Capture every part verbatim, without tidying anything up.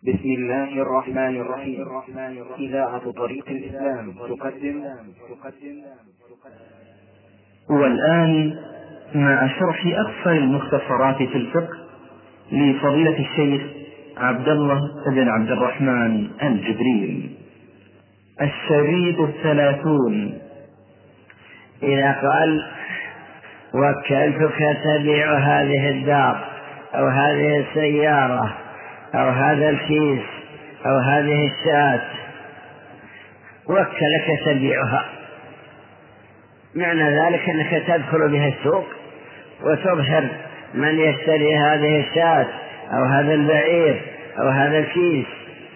بسم الله الرحمن الرحيم. إذاعة طريق الإسلام تقدم. والآن مع شرح أكثر المختصرات في الفقه لفضيلة الشيخ عبد الله بن عبد الرحمن الجبريل. الشريط الثلاثون. إذا قال وكلتك تبيع هذه الدار أو هذه السيارة أو هذا الكيس أو هذه الشاة، وكلك تبيعها، معنى ذلك أنك تدخل بها السوق وتظهر من يشتري هذه الشاة أو هذا البعير أو هذا الكيس،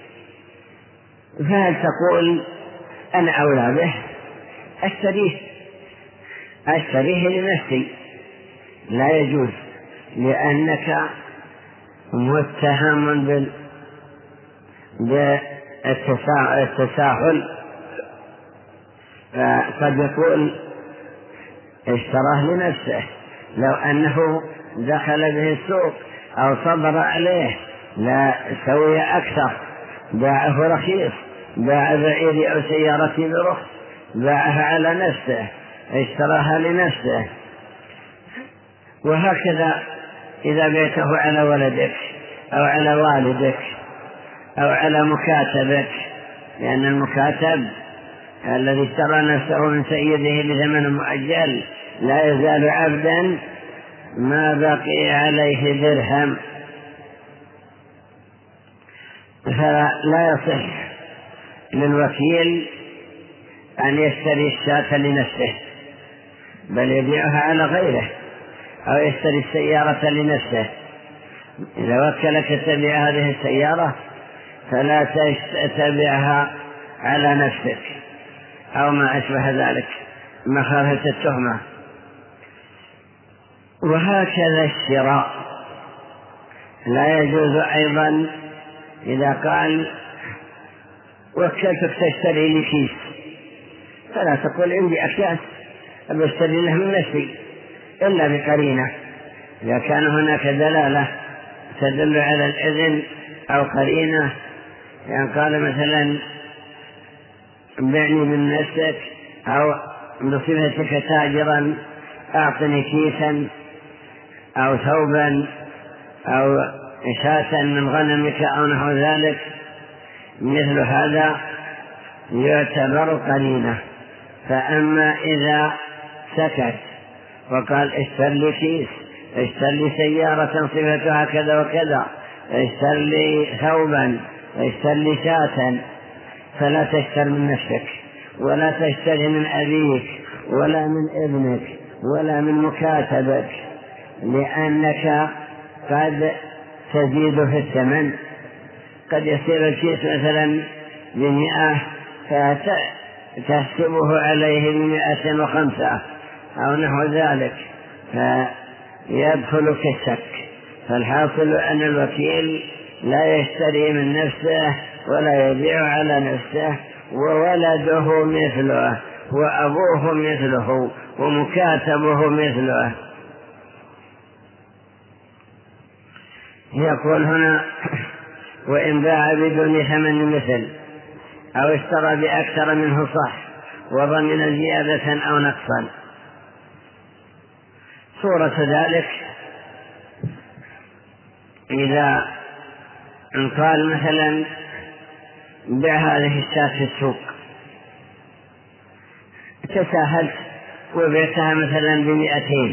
فهل تقول أنا أولى به، أشتريه أشتريه لنفسي؟ لا يجوز، لأنك متهم بالتساهل. فقد يقول اشتراه لنفسه، لو أنه دخل به السوق أو صبر عليه لا سوي أكثر، باعه رخيص، باع بعير أو سيارة برخص، باعها على نفسه، اشتراها لنفسه. وهكذا إذا بيته على ولدك أو على والدك أو على مكاتبك، لأن المكاتب الذي اشترى نفسه من سيده بثمن مؤجل لا يزال عبدا ما بقي عليه درهم، فلا يصح للوكيل أن يشتري الشاة لنفسه، بل يبيعها على غيره، أو يشتري السيارة لنفسه. إذا وكلك تبيع هذه السيارة فلا تبيعها على نفسك أو ما أشبه ذلك مخافة التهمة. وهكذا الشراء لا يجوز أيضا. إذا قال وكلتك تشتري لي كيس، فلا تقول عندي أكياس أبي أشتري له من نفسي، إلا بقرينة. إذا كان هناك دلالة تدل على الإذن أو قرينة، يعني قال مثلا بعني من نفسك، أو بصفتك تاجرا أعطني كيسا أو ثوبا أو شاة من غنمك أو نحو ذلك، مثل هذا يعتبر قرينة. فأما إذا سكت وقال اشتر لي كيس، اشتر لي سيارة صفتها كذا وكذا، اشتر لي ثوبا، اشتر لي شاة، فلا تشتر من نفسك، ولا تشتري من أبيك ولا من ابنك ولا من مكاتبك، لأنك قد تزيد في الثمن. قد يصير الكيس مثلا بمئة فتحسبه عليه بمئة وخمسة أو نحو ذلك، فيدخل كالشك. فالحاصل أن الوكيل لا يشتري من نفسه ولا يبيع على نفسه، وولده مثله وأبوه مثله ومكاتبه مثله. يقول هنا وإن باع بدون ثمن مثل أو اشترى بأكثر منه صح وضمن زيادة أو نقصا. صورة ذلك إذا قال مثلا بيع هذه الشاة في السوق، تساهلت وبيعتها مثلا بمئتين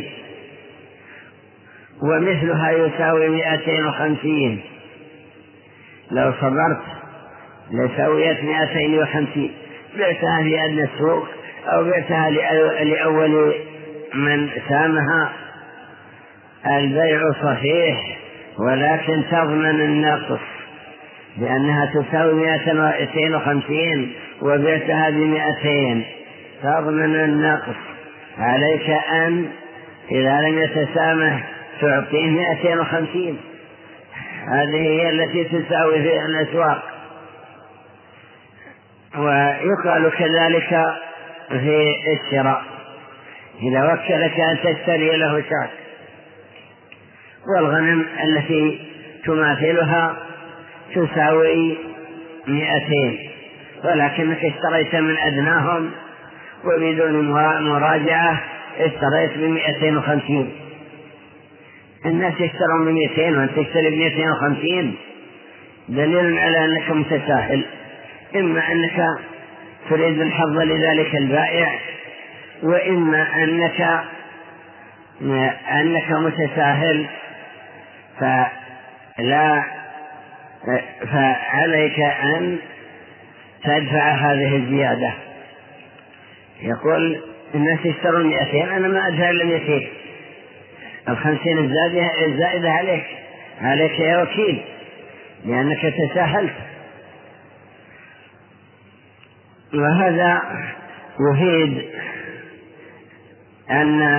ومثلها يساوي مئتين وخمسين، لو صبرت لسويت مئتين وخمسين، بعتها في أدنى السوق أو بعتها لأول من سامها، البيع صحيح، ولكن تضمن النقص، لأنها تساوي مئتين وخمسين وبعتها بمئتين، تضمن النقص. عليك أن إذا لم يتسامح تعطيه مئتين وخمسين، هذه هي التي تساوي في الأسواق. ويقال كذلك في الشراء، إذا وكلك أن تشتري له شاة والغنم التي تماثلها تساوي مئتين، ولكنك اشتريت من أدناهم وبدون مراجعة اشتريت بمئتين وخمسين. الناس يشترون بمئتين وأنت تشتري بمئتين وخمسين، دليل على أنك متساهل. إما أنك تريد الحظ لذلك البائع، وإما أنك أنك متساهل فلا فعليك أن تدفع هذه الزيادة. يقول الناس يشترون مئتين، أنا ما أدفع إلا مئتين، الخمسين الزائدة عليك عليك يا وكيل، لأنك تساهلت. وهذا يفيد أن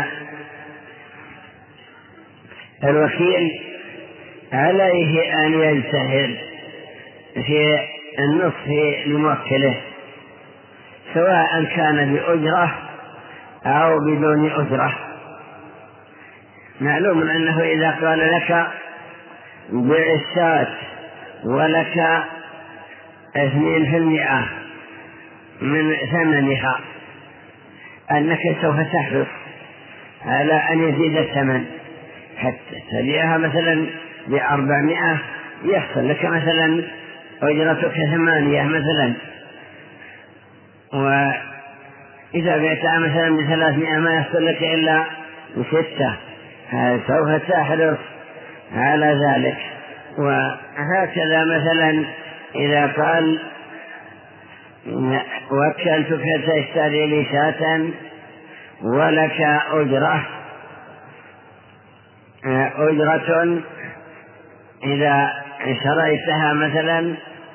الوكيل عليه أن يجتهد في النصح لموكله، سواء كان بأجرة أو بدون أجرة. معلوم أنه إذا قال لك بيع الشاة ولك اثنين في المئة من ثمنها، أنك سوف تحرص على أن يزيد الثمن حتى تبيعها مثلا بأربعمائة، يحصل لك مثلا أجرتك ثمانية مثلا، وإذا بعتها مثلا بثلاثمائة ما يحصل لك إلا بستة، سوف تحرص على ذلك. وهكذا مثلا إذا قال وكلتك تشتري لي شاة ولك أجرة أجرة إذا شريتها مثلا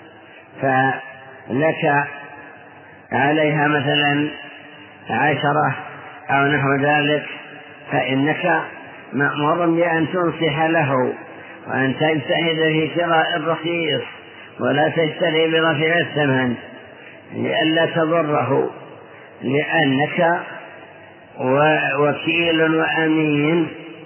فلك عليها مثلا عشرة أو نحو ذلك، فإنك مأمور بأن تنصح له وأن تجتهد في شراء الرخيص ولا تشتري برفع الثمن لئلا تضره، لأنك وكيل وأمين.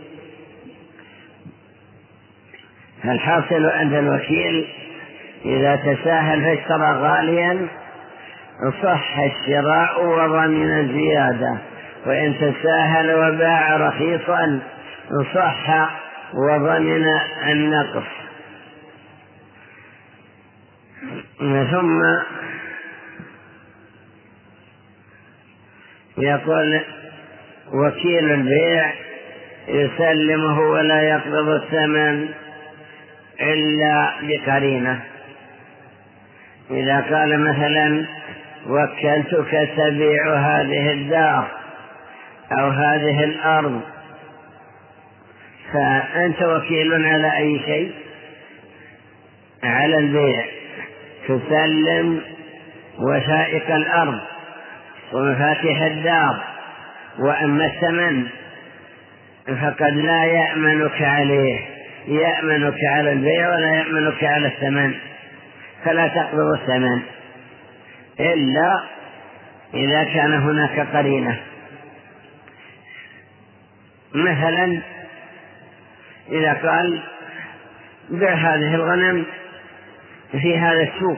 الحاصل أن الوكيل إذا تساهل فاشترى غاليا صح الشراء وضمن الزيادة، وإن تساهل وباع رخيصا صح وضمن النقص. ثم يقول وكيل البيع يسلمه ولا يقبض الثمن إلا بقرينة. إذا قال مثلا وكلتك تبيع هذه الدار أو هذه الأرض، فأنت وكيل على أي شيء؟ على البيع، تسلم وثائق الأرض ومفاتيح الدار، وأما الثمن فقد لا يأمنك عليه، يأمنك على البيع ولا يأمنك على الثمن، فلا تقبض الثمن إلا إذا كان هناك قرينة. مثلا إذا قال بيع هذه الغنم في هذا السوق،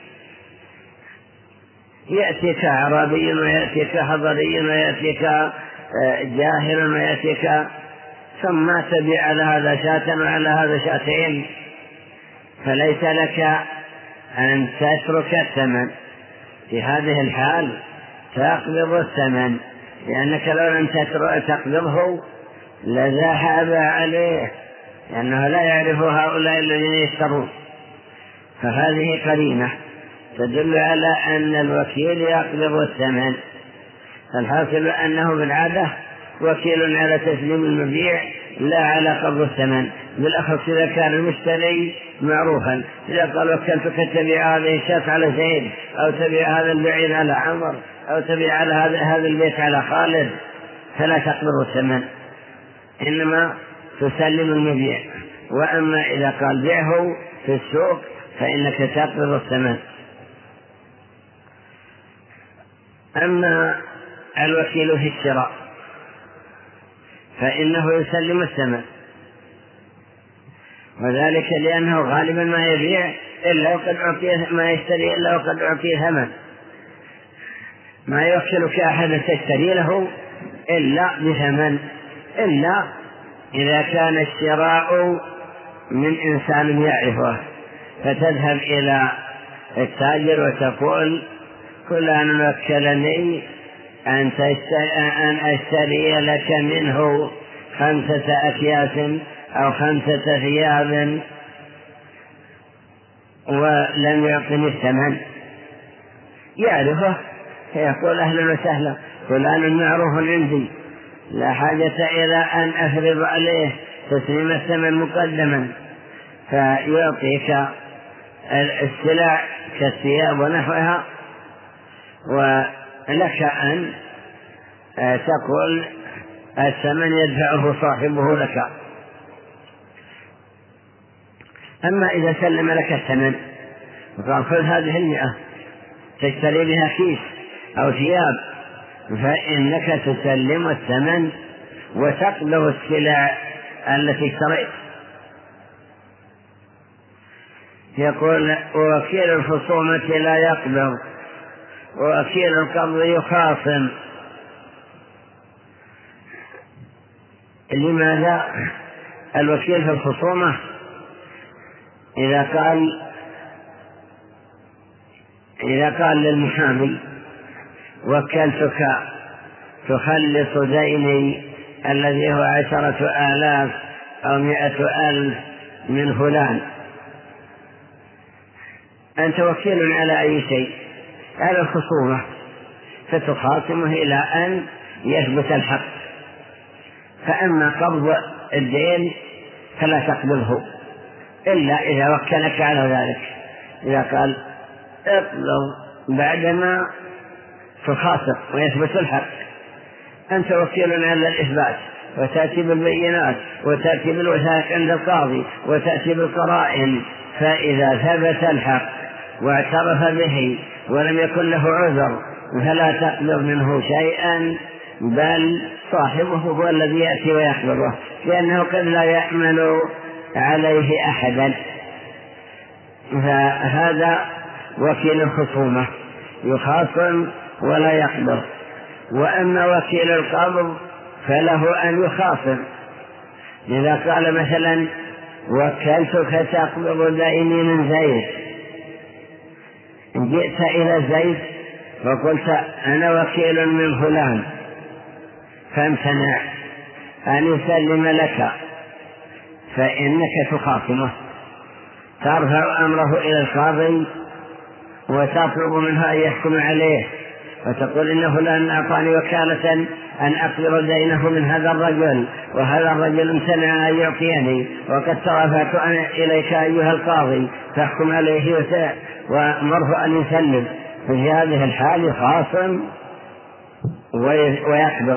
يأتيك أعرابي ويأتيك حضري ويأتيك جاهل ويأتيك، ثم تبيع على هذا شاة وعلى هذا شاتين، فليس لك أن تترك الثمن. في هذه الحال تقبض الثمن، لأنك لو لم تقبضه لذهب عليه، لأنه لا يعرف هؤلاء الذين يشترون. فهذه قرينة تدل على أن الوكيل يقبض الثمن. فالحاصل أنه بالعادة وكيل على تسليم المبيع لا على قبض الثمن، بالأخص إذا كان المشتري معروفا. إذا قال وكلتك تبيع هذه الشاة على زيد، أو تبيع هذا البعير على عمر، أو تبيع على هذا البيت على خالد، فلا تقبض الثمن، إنما تسلم المبيع. وأما إذا قال بيعه في السوق فإنك تقبض الثمن. أما الوكيل في الشراء فإنه يسلم الثمن، وذلك لأنه غالبا ما يبيع إلا وقد أعطيه ما يشتري إلا وقد أعطيه ثمن، ما يوكلك أحد تشتري له إلا بثمن، إلا إذا كان الشراء من إنسان يعرفه، فتذهب إلى التاجر وتقول فلان وكلني أن أشتري لك منه خمسة أكياس أو خمسة ثياب ولم يعطني الثمن، يعرفه فيقول أهلا وسهلا فلان معروف عندي، لا حاجة إلى أن أفرض عليه تسليم الثمن مقدما، فيعطيك السلع كالثياب ونحوها، ولك أن تقول الثمن يدفعه صاحبه لك. أما إذا سلم لك الثمن وقال خذ هذه المئة تشتري بها كيس أو ثياب، فإنك تسلم الثمن وتقبض السلع التي اشتريت. يقول ووكيل الخصومة لا يقبض ووكيل القبض يخاصم. لماذا؟ الوكيل في الخصومة إذا قال إذا قال للمحامي وكلتك تخلص ديني الذي هو عشرة آلاف أو مئة ألف من فلان، أنت وكيل على أي شيء؟ على الخصومة، فتخاصمه إلى أن يثبت الحق. فأما قبض الدين فلا تقبضه إلا إذا وكلك على ذلك، إذا قال اقبض بعدما تخاصم ويثبت الحق. أنت وكيل على الإثبات، وتأتي بالبينات وتأتي بالوثائق عند القاضي وتأتي بالقرائن، فإذا ثبت الحق واعترف به ولم يكن له عذر فلا تقبض منه شيئا، بل صاحبه هو الذي يأتي ويقبضه، لأنه قد لا يأمن عليه أحدا. فهذا وكيل الخصومة يخاصم ولا يقبض. وأما وكيل القبض فله أن يخاصم، إذا قال مثلا وكلتك تقبض ديني من زيد، جئت إلى زيد وقلت أنا وكيل من فلان فامتنع أن يسلم لك، فإنك تخاصمه، ترفع أمره إلى القاضي وتطلب منه أن يحكم عليه، وتقول إن فلان أعطاني وكالة أن أقبض دينه من هذا الرجل، وهذا الرجل امتنع أن يعطيني، وقد ترفعت أنا إليك أيها القاضي فاحكم عليه ومره أن يسلم. في هذه الحال يخاصم ويقبض.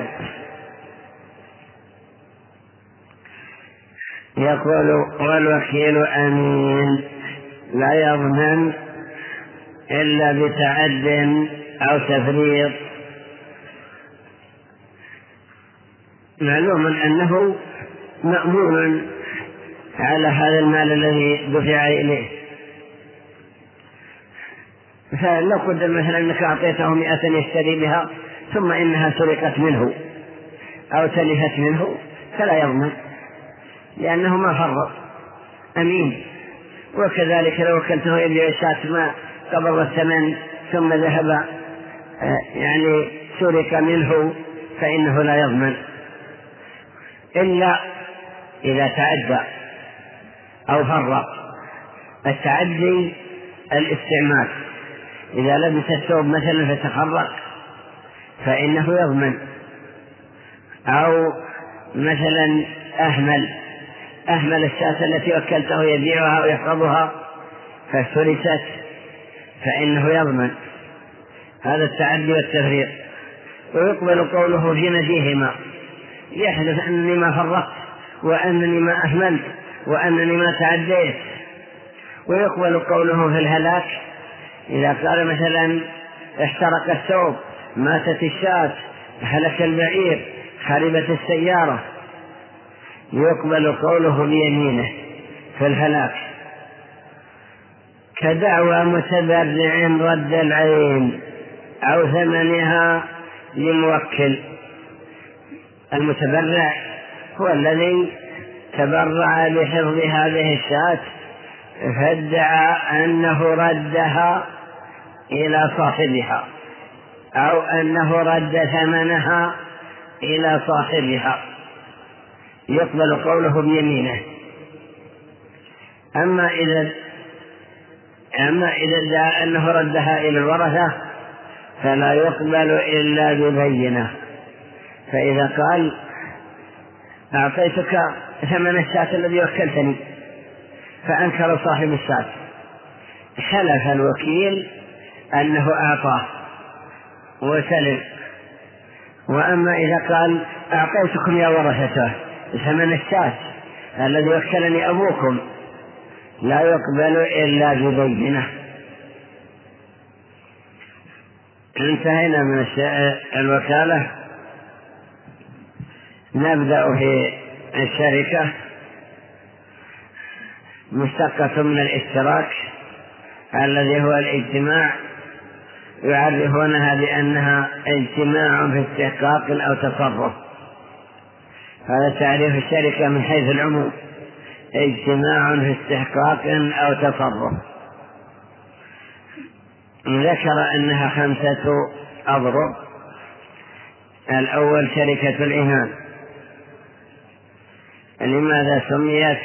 يقول والوكيل أمين لا يضمن إلا بتعد أو تفريط. معلوم أنه مأمون على هذا المال الذي دفع إليه، فلو قدر مثلا أنك أعطيته مئة يشتري بها ثم إنها سرقت منه أو تلفت منه فلا يضمن، لأنه ما فرط، أمين. وكذلك لو وكلته يبيع الشاة ما قبض الثمن ثم ذهب يعني سرق منه فإنه لا يضمن، إلا إذا تعدى أو فرط. التعدي الاستعمال، إذا لبس الثوب مثلا فتخرق فإنه يضمن، أو مثلا أهمل أهمل الشاة التي وكلته يبيعها ويحفظها فافترست فإنه يضمن. هذا التعدي والتفريط. ويقبل قوله في نفيهما، يحلف أنني ما فرطت وأنني ما أهملت وأنني ما تعديت. ويقبل قوله في الهلاك، إذا قال مثلا احترق الثوب، ماتت الشاة، هلك البعير، خربت السيارة، يقبل قوله بيمينه في الهلاك. كدعوى متبرع رد العين أو ثمنها لموكل. المتبرع هو الذي تبرع بحفظ هذه الشاة فادعى أنه ردها إلى صاحبها أو أنه رد ثمنها إلى صاحبها، يقبل قوله بيمينه. أما إذا أما إذا ادعى أنه ردها إلى الورثة فلا يقبل إلا ببينة. فإذا قال أعطيتك ثمن الشاة الذي وكلتني فأنكر صاحب الشاة، حلف الوكيل أنه أعطاه وسلم. وأما إذا قال أعطيتكم يا ورثته ثمن الشاة الذي وكلني أبوكم لا يقبل إلا ببينة. انتهينا من الوكالة. نبدأ في الشركة، مشتقة من الاشتراك الذي هو الاجتماع، يعرفونها بأنها اجتماع في استحقاق أو تصرف. هذا تعريف الشركة من حيث العموم، اجتماع في استحقاق أو تصرف. ذكر أنها خمسة أضرب. الأول شركة العنان. لماذا سميت؟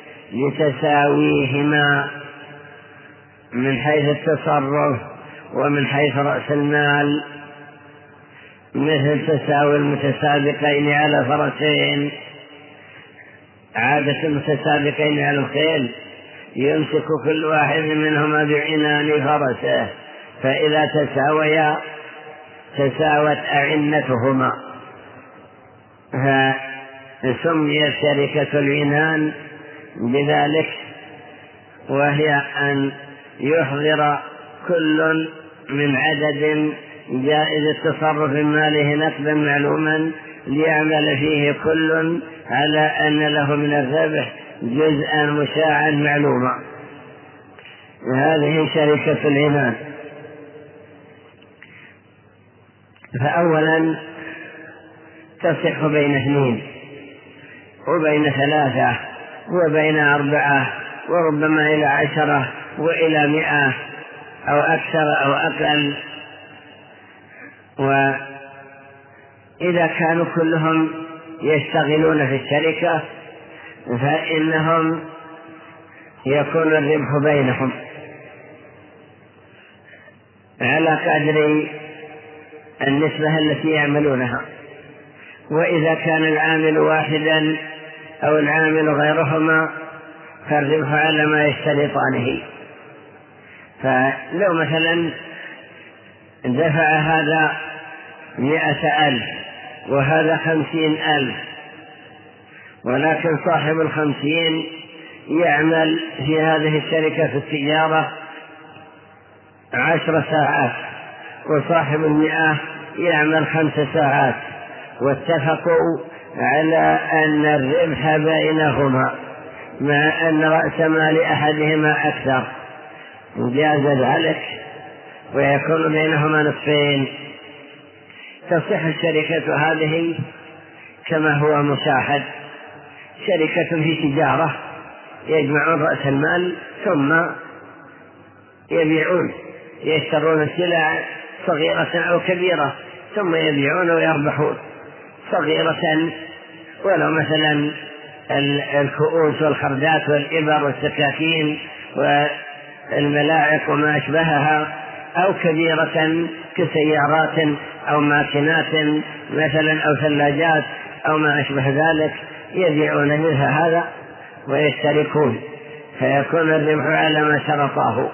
لتساويهما من حيث التصرف ومن حيث رأس المال، مثل تساوي المتسابقين على فرسين. عادة المتسابقين على الخيل يمسك كل واحد منهما بعنان فرسه، فإذا تساويا تساوت أعنتهما، فسميت شركة العنان بذلك، وهي أن يحضر كل من عدد جائز التصرف ماله نقدا معلوما ليعمل فيه كل على أن له من الربح جزءا مشاعا معلوما. هذه شركة العنان. فأولا تصح بين اثنين وبين ثلاثة وبين أربعة وربما إلى عشرة وإلى مئة أو أكثر أو أقل. وإذا كانوا كلهم يشتغلون في الشركة فإنهم يكون الربح بينهم على قدر النسبة التي يعملونها. وإذا كان العامل واحدا أو العامل غيرهما فالربح على ما يشترطانه. فلو مثلا دفع هذا مئة ألف وهذا خمسين ألف، ولكن صاحب الخمسين يعمل في هذه الشركة في التجارة عشر ساعات وصاحب المئة يعمل خمس ساعات، واتفقوا على أن الربح بينهما مع أن رأس مال أحدهما أكثر، جاز ذلك ويكون بينهما نصفين. تصح الشركة هذه كما هو مشاهد، شركة في تجارة يجمعون رأس المال ثم يبيعون، يشترون السلع صغيرة أو كبيرة ثم يبيعون ويربحون. صغيرة ولو مثلا الكؤوس والخردات والإبر والسكاكين والملاعق وما أشبهها، أو كبيرة كسيارات أو ماكينات مثلا أو ثلاجات أو ما أشبه ذلك، يبيعون مثل هذا ويشتركون فيكون الربح على ما شرطاه.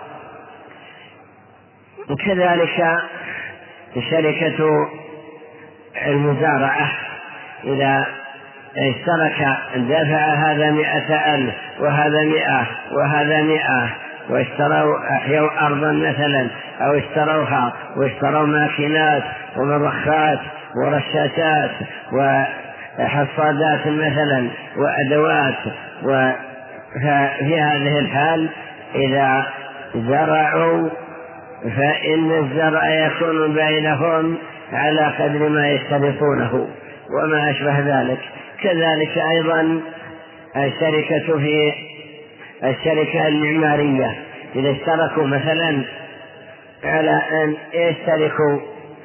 وكذلك شركة المزارعة، إذا اشترك دفع هذا مئة ألف وهذا مئة وهذا مئة واشتروا أحيوا أرضا مثلا أو اشتروها واشتروا ماكينات ومضخات ورشاشات وحصادات مثلا وأدوات، وفي هذه الحال إذا زرعوا فإن الزرع يكون بينهم على قدر ما يشترطونه وما أشبه ذلك. كذلك أيضا الشركة في الشركة المعمارية إذا اشتركوا مثلا على أن يشتركوا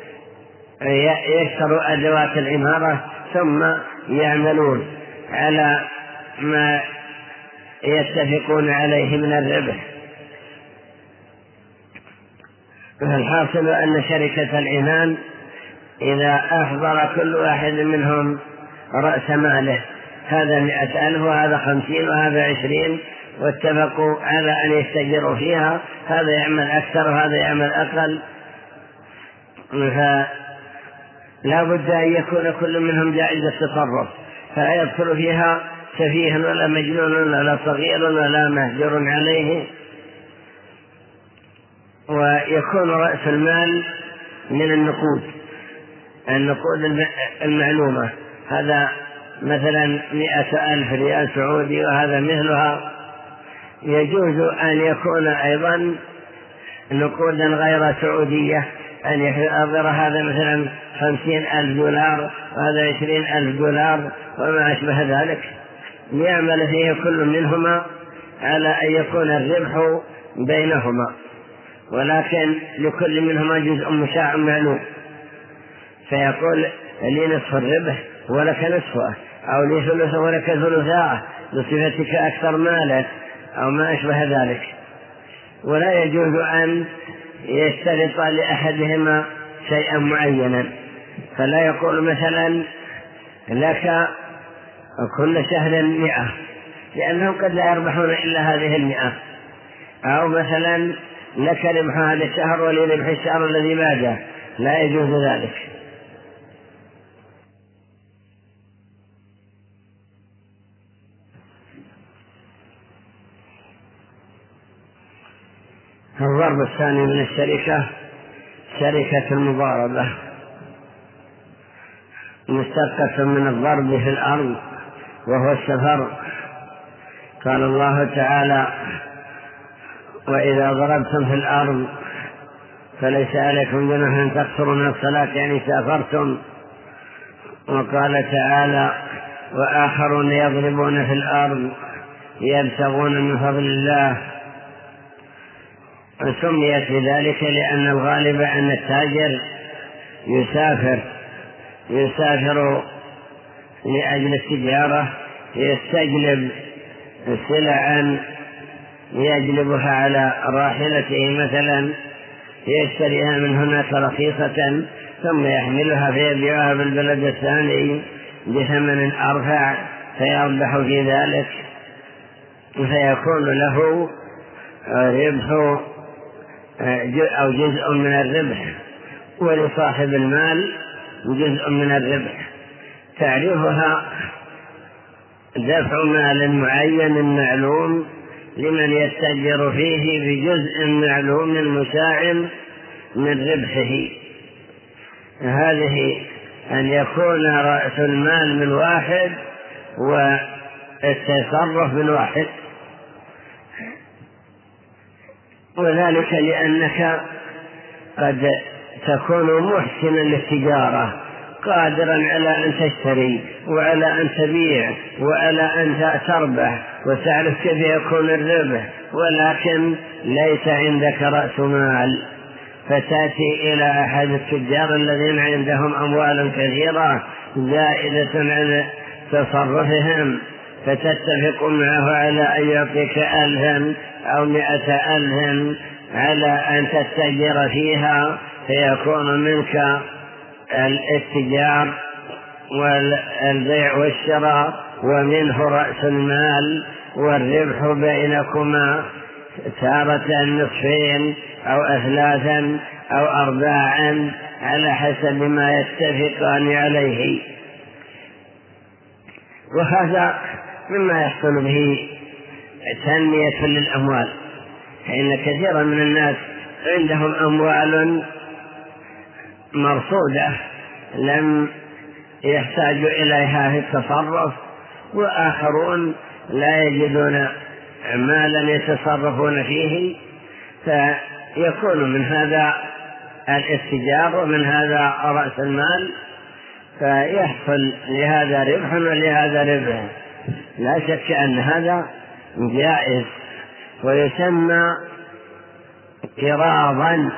يشتروا أدوات العمارة ثم يعملون على ما يتفقون عليه من الربح، فالحاصل أن شركة العنان إذا أحضر كل واحد منهم رأس ماله، هذا مئة ألف وهذا خمسين وهذا عشرين، واتفقوا على أن يستجروا فيها، هذا يعمل أكثر وهذا يعمل أقل، فلا بد أن يكون كل منهم جائز التصرف، فلا يدخل فيها سفيه ولا مجنون ولا صغير ولا مهجور عليه. ويكون رأس المال من النقود النقود المعلومة، هذا مثلا مئة ألف ريال سعودي وهذا مثلها. يجوز أن يكون أيضا نقودا غير سعودية، أن يحضر هذا مثلا خمسين ألف دولار وهذا عشرين ألف دولار وما أشبه ذلك، يعمل فيه كل منهما على أن يكون الربح بينهما، ولكن لكل منهما جزء مشاع معلوم، فيقول لي نصف الربح ولك نصفه، أو لي ثلثه ولك ثلثاه بصفتك أكثر مالا أو ما أشبه ذلك. ولا يجوز أن يشترط لأحدهما شيئا معينا، فلا يقول مثلا لك كل شهر مئة، لأنهم قد لا يربحون إلا هذه المئة، أو مثلا لك ربح هذا الشهر ولي ربح الشهر الذي بعده، لا يجوز ذلك. الضرب الثاني من الشركة شركة المضاربة، مشتقة من الضرب في الأرض وهو السفر. قال الله تعالى: وإذا ضربتم في الأرض فليس عليكم جناح أن تقصروا من الصلاة، يعني سافرتم. وقال تعالى: وآخرون يضربون في الأرض يبتغون من فضل الله. سميت بذلك لأن الغالب أن التاجر يسافر يسافر لأجل التجارة، يستجلب سلعا يجلبها على راحلته، مثلا يشتريها من هناك رخيصة ثم يحملها فيبيعها بالبلد الثاني بثمن أرفع فيربح في ذلك، فيكون له ربح أو جزء من الربح، ولصاحب المال جزء من الربح. تعريفها دفع مال معين معلوم لمن يستأجر فيه بجزء معلوم مشاع من ربحه. هذه أن يكون رأس المال من واحد والتصرف من واحد، وذلك لأنك قد تكون محسنا للتجارة، قادرا على أن تشتري وعلى أن تبيع وعلى أن تربح وتعرف كيف يكون الربح، ولكن ليس عندك رأس مال، فتأتي إلى أحد التجار الذين عندهم أموال كثيرة زائدة عن تصرفهم، فتتفق معه على أن يعطيك ألفا أو مئة ألف على أن تستجر فيها، فيكون منك الاتجار والبيع والشراء ومنه رأس المال، والربح بينكما تارة نصفين أو أثلاثا أو أرباعا على حسب ما يتفقان عليه. وهذا مما يحصل به تنمية للأموال، فإن كثيرا من الناس عندهم أموال مرصودة لم يحتاجوا إليها في التصرف، وآخرون لا يجدون مالا يتصرفون فيه، فيكون من هذا الاتجار ومن هذا رأس المال، فيحصل لهذا ربح ولهذا ربح. لا شك أن هذا جائز، ويسمى قراضا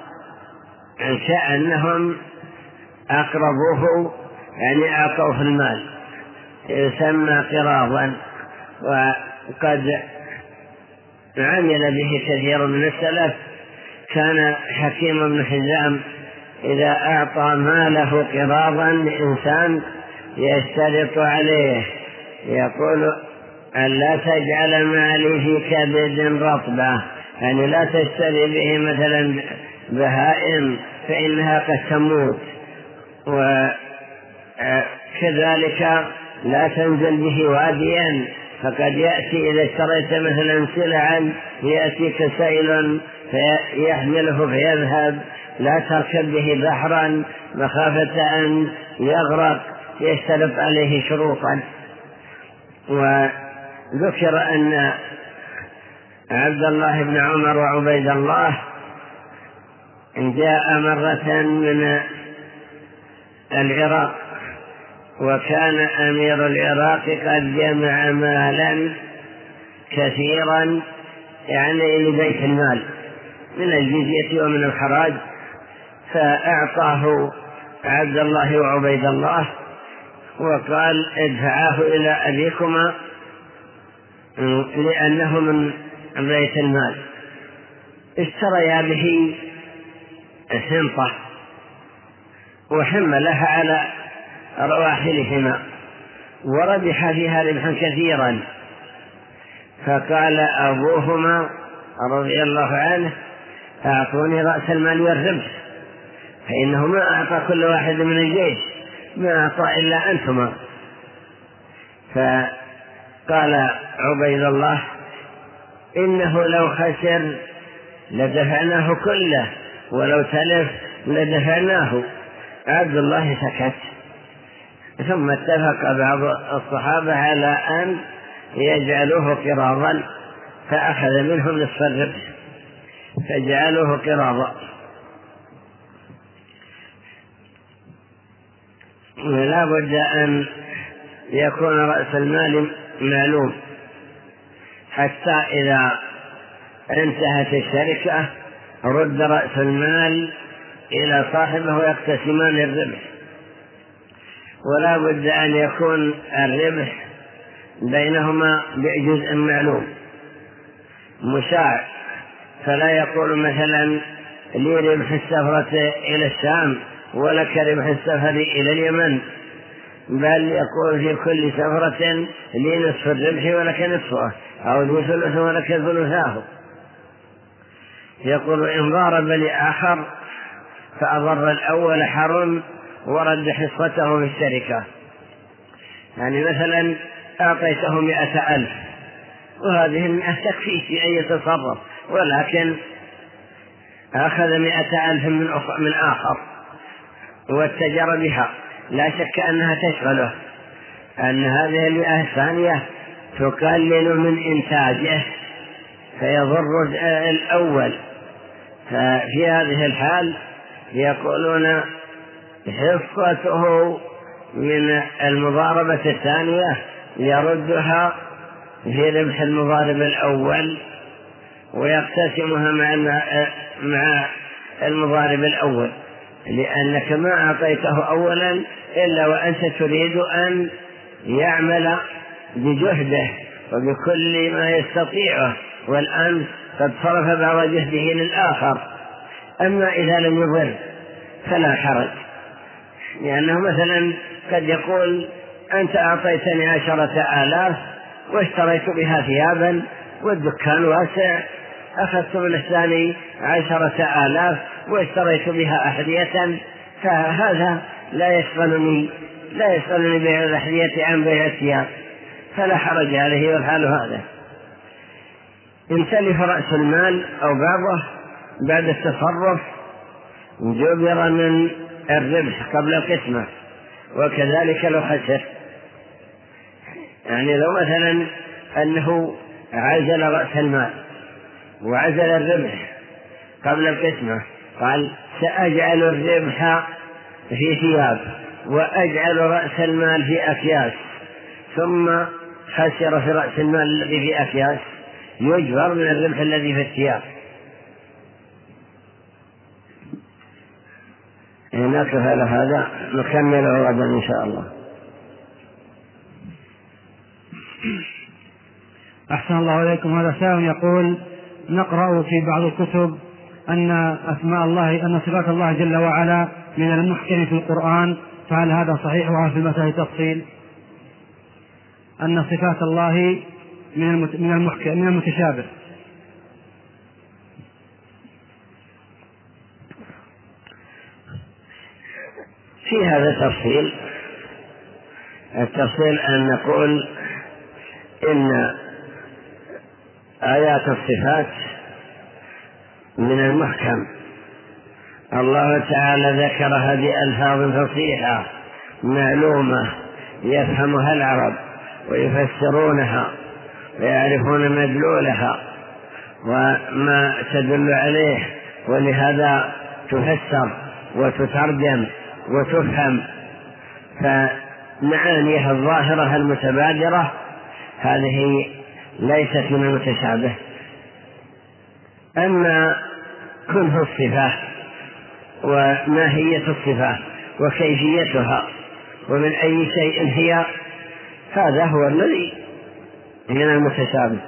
كأنهم أقربوه، يعني أعطوه المال، يسمى قراضا. وقد عمل به كثير من السلف. كان حكيم بن حزام إذا أعطى ماله قراضا لإنسان يشترط عليه، يقول أن لا تجعل مالي في كبد رطبة، يعني لا تشتري به مثلا بهائم فإنها قد تموت، وكذلك لا تنزل به واديا، فقد يأتي إذا اشتريت مثلا سلعا يأتيك سيل فيحمله فيذهب. لا تركب به بحرا مخافة أن يغرق، يشترط عليه شروطا. وذكر أن عبد الله بن عمر وعبيد الله جاء مرة من العراق، وكان أمير العراق قد جمع مالا كثيرا يعني لبيت المال من الجزية ومن الخراج، فأعطاه عبد الله وعبيد الله وقال ادفعاه إلى أبيكما لأنه من بيت المال. اشتريا به سنطة وحملها على رواحلهما وربح فيها ربحا كثيرا. فقال أبوهما رضي الله عنه أعطوني رأس المال والربح، فإنه ما أعطى كل واحد من الجيش، ما أعطى إلا أنتما. فقال عبيد الله إنه لو خسر لدفعناه كله، ولو تلف لدفعناه. عبد الله سكت، ثم اتفق بعض الصحابة على أن يجعلوه قراضا، فأخذ منهم نصف الربح فجعلوه قراضا. ولا بد أن يكون رأس المال معلوم، حتى إذا انتهت الشركة رد رأس المال إلى صاحبه ويقتسمان الربح. ولا بد أن يكون الربح بينهما بجزء معلوم مشاع، فلا يقول مثلا لي ربح السفرة إلى الشام ولك ربح السفر إلى اليمن، بل يقول في كل سفرة لي نصف الربح ولك نصفه، أو لي ثلث ولك ثلثاه. يقول إن ضارب لآخر فأضر الأول حرم ورد حصته في الشركة. يعني مثلا أعطيته مئة ألف، وهذه المئة تكفي في أن يتصرف، ولكن أخذ مئة ألف من, من آخر واتجر بها، لا شك أنها تشغله، أن هذه المئة الثانية تقلل من إنتاجه فيضر الأول. ففي هذه الحال يقولون حصته من المضاربة الثانية يردها في ربح المضارب الأول ويقتسمها مع مع المضارب الأول، لأنك ما أعطيته أولا إلا وأنت تريد أن يعمل بجهده وبكل ما يستطيعه، والآن قد صرف بعض جهده للآخر. أما إذا لم يضر فلا حرج، لأنه مثلا قد يقول أنت أعطيتني عشرة آلاف واشتريت بها ثيابا والدكان واسع، أخذت من الثاني عشرة آلاف واشتريت بها أحذية، فهذا لا يشغلني لا يشغلني بيع الأحذية عن بيع الثياب، فلا حرج عليه والحال هذا. إن تلف رأس المال أو بعضه بعد التصرف جبر من الربح قبل القسمة، وكذلك لو خسر. يعني لو مثلا أنه عزل رأس المال وعزل الربح قبل القسمة، قال سأجعل الربح في ثياب وأجعل رأس المال في أكياس، ثم خسر في رأس المال الذي في أكياس، يجبر من الربح الذي في الثياب. نقف على هذا، نكمله غدا إن شاء الله. أحسن الله إليكم. هذا سائل يقول: نقرأ في بعض الكتب أن أسماء الله أن صفات الله جل وعلا من المحكم في القرآن، فهل هذا صحيح وهل في المسائل تفصيل؟ أن صفات الله من المحكم من المتشابه. في هذا تفصيل. التفصيل أن نقول إن آيات الصفات من المحكم، الله تعالى ذكرها بألفاظ فصيحة معلومة يفهمها العرب ويفسرونها ويعرفون مدلولها وما تدل عليه، ولهذا تفسر وتترجم وتفهم. فمعانيها الظاهرة المتبادرة هذه ليست من المتشابه. أما كنه الصفة وماهية الصفة وكيفيتها ومن أي شيء هي، هذا هو الذي من المتشابه.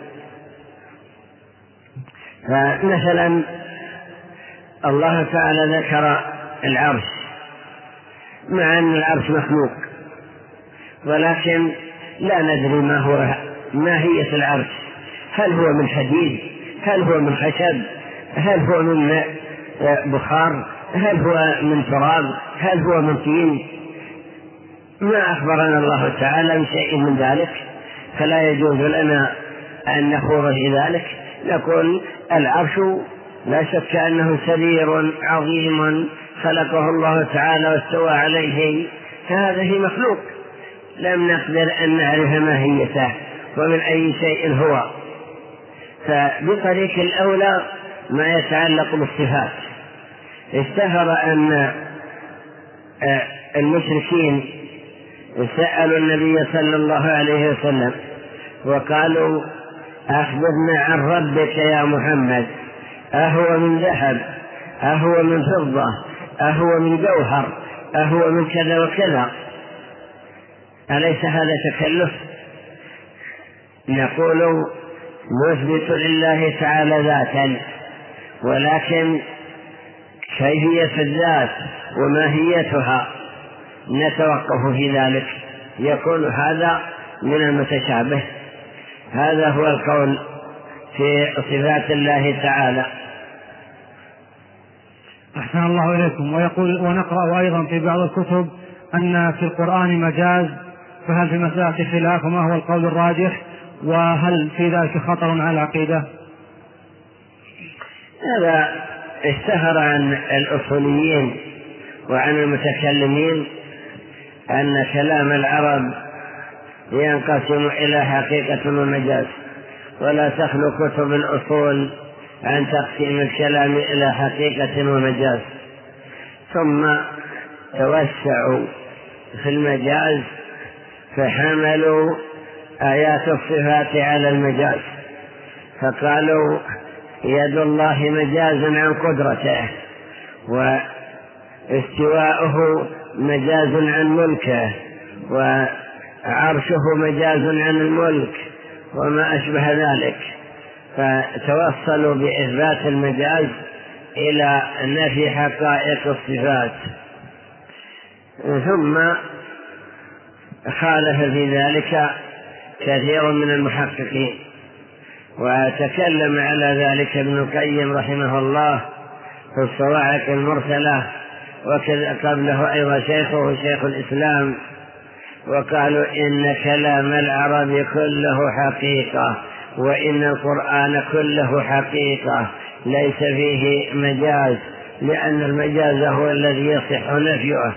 فمثلا الله تعالى ذكر العرش، مع أن العرش مخلوق، ولكن لا ندري ما هو ماهية العرش، هل هو من حديد، هل هو من خشب، هل هو من بخار، هل هو من تراب، هل هو من طين. ما أخبرنا الله تعالى بشيء من ذلك، فلا يجوز لنا أن نخوض في ذلك. نقول العرش لا شك أنه سرير عظيم خلقه الله تعالى واستوى عليه، فهذه مخلوق، لم نقدر أن نعرف ماهيته ومن أي شيء هو. فبطريق الأولى ما يتعلق بالصفات. اشتهر أن المشركين سألوا النبي صلى الله عليه وسلم وقالوا: أخبرنا عن ربك يا محمد، أهو من ذهب، أهو من فضة، أهو من جوهر، أهو من كذا وكذا؟ أليس هذا تكلف؟ نقول نثبت لله تعالى ذاتا، ولكن كيفية الذات وماهيتها نتوقف في ذلك، يكون هذا من المتشابه. هذا هو القول في صفات الله تعالى. أحسن الله إليكم. ويقول: ونقرأ أيضا في بعض الكتب أن في القرآن مجاز، فهل في مسألة خلاف وما هو القول الراجح، وهل في ذلك خطر على العقيدة؟ هذا اشتهر عن الأصوليين وعن المتكلمين أن كلام العرب ينقسم إلى حقيقة ومجاز، ولا تخلو كتب الأصول عن تقسيم الكلام إلى حقيقة ومجاز. ثم توسعوا في المجاز فحملوا آيات الصفات على المجاز، فقالوا: يد الله مجاز عن قدرته، واستواؤه مجاز عن ملكه، وعرشه مجاز عن الملك، وما أشبه ذلك. فتوصلوا بإثبات المجاز إلى نفي حقائق الصفات. ثم خالف في ذلك كثير من المحققين، وتكلم على ذلك ابن القيم رحمه الله في الصواعق المرسلة، وكذا قبله أيضا شيخه شيخ الإسلام، وقالوا إن كلام العرب كله حقيقة، وإن القرآن كله حقيقة، ليس فيه مجاز، لأن المجاز هو الذي يصح نفيه.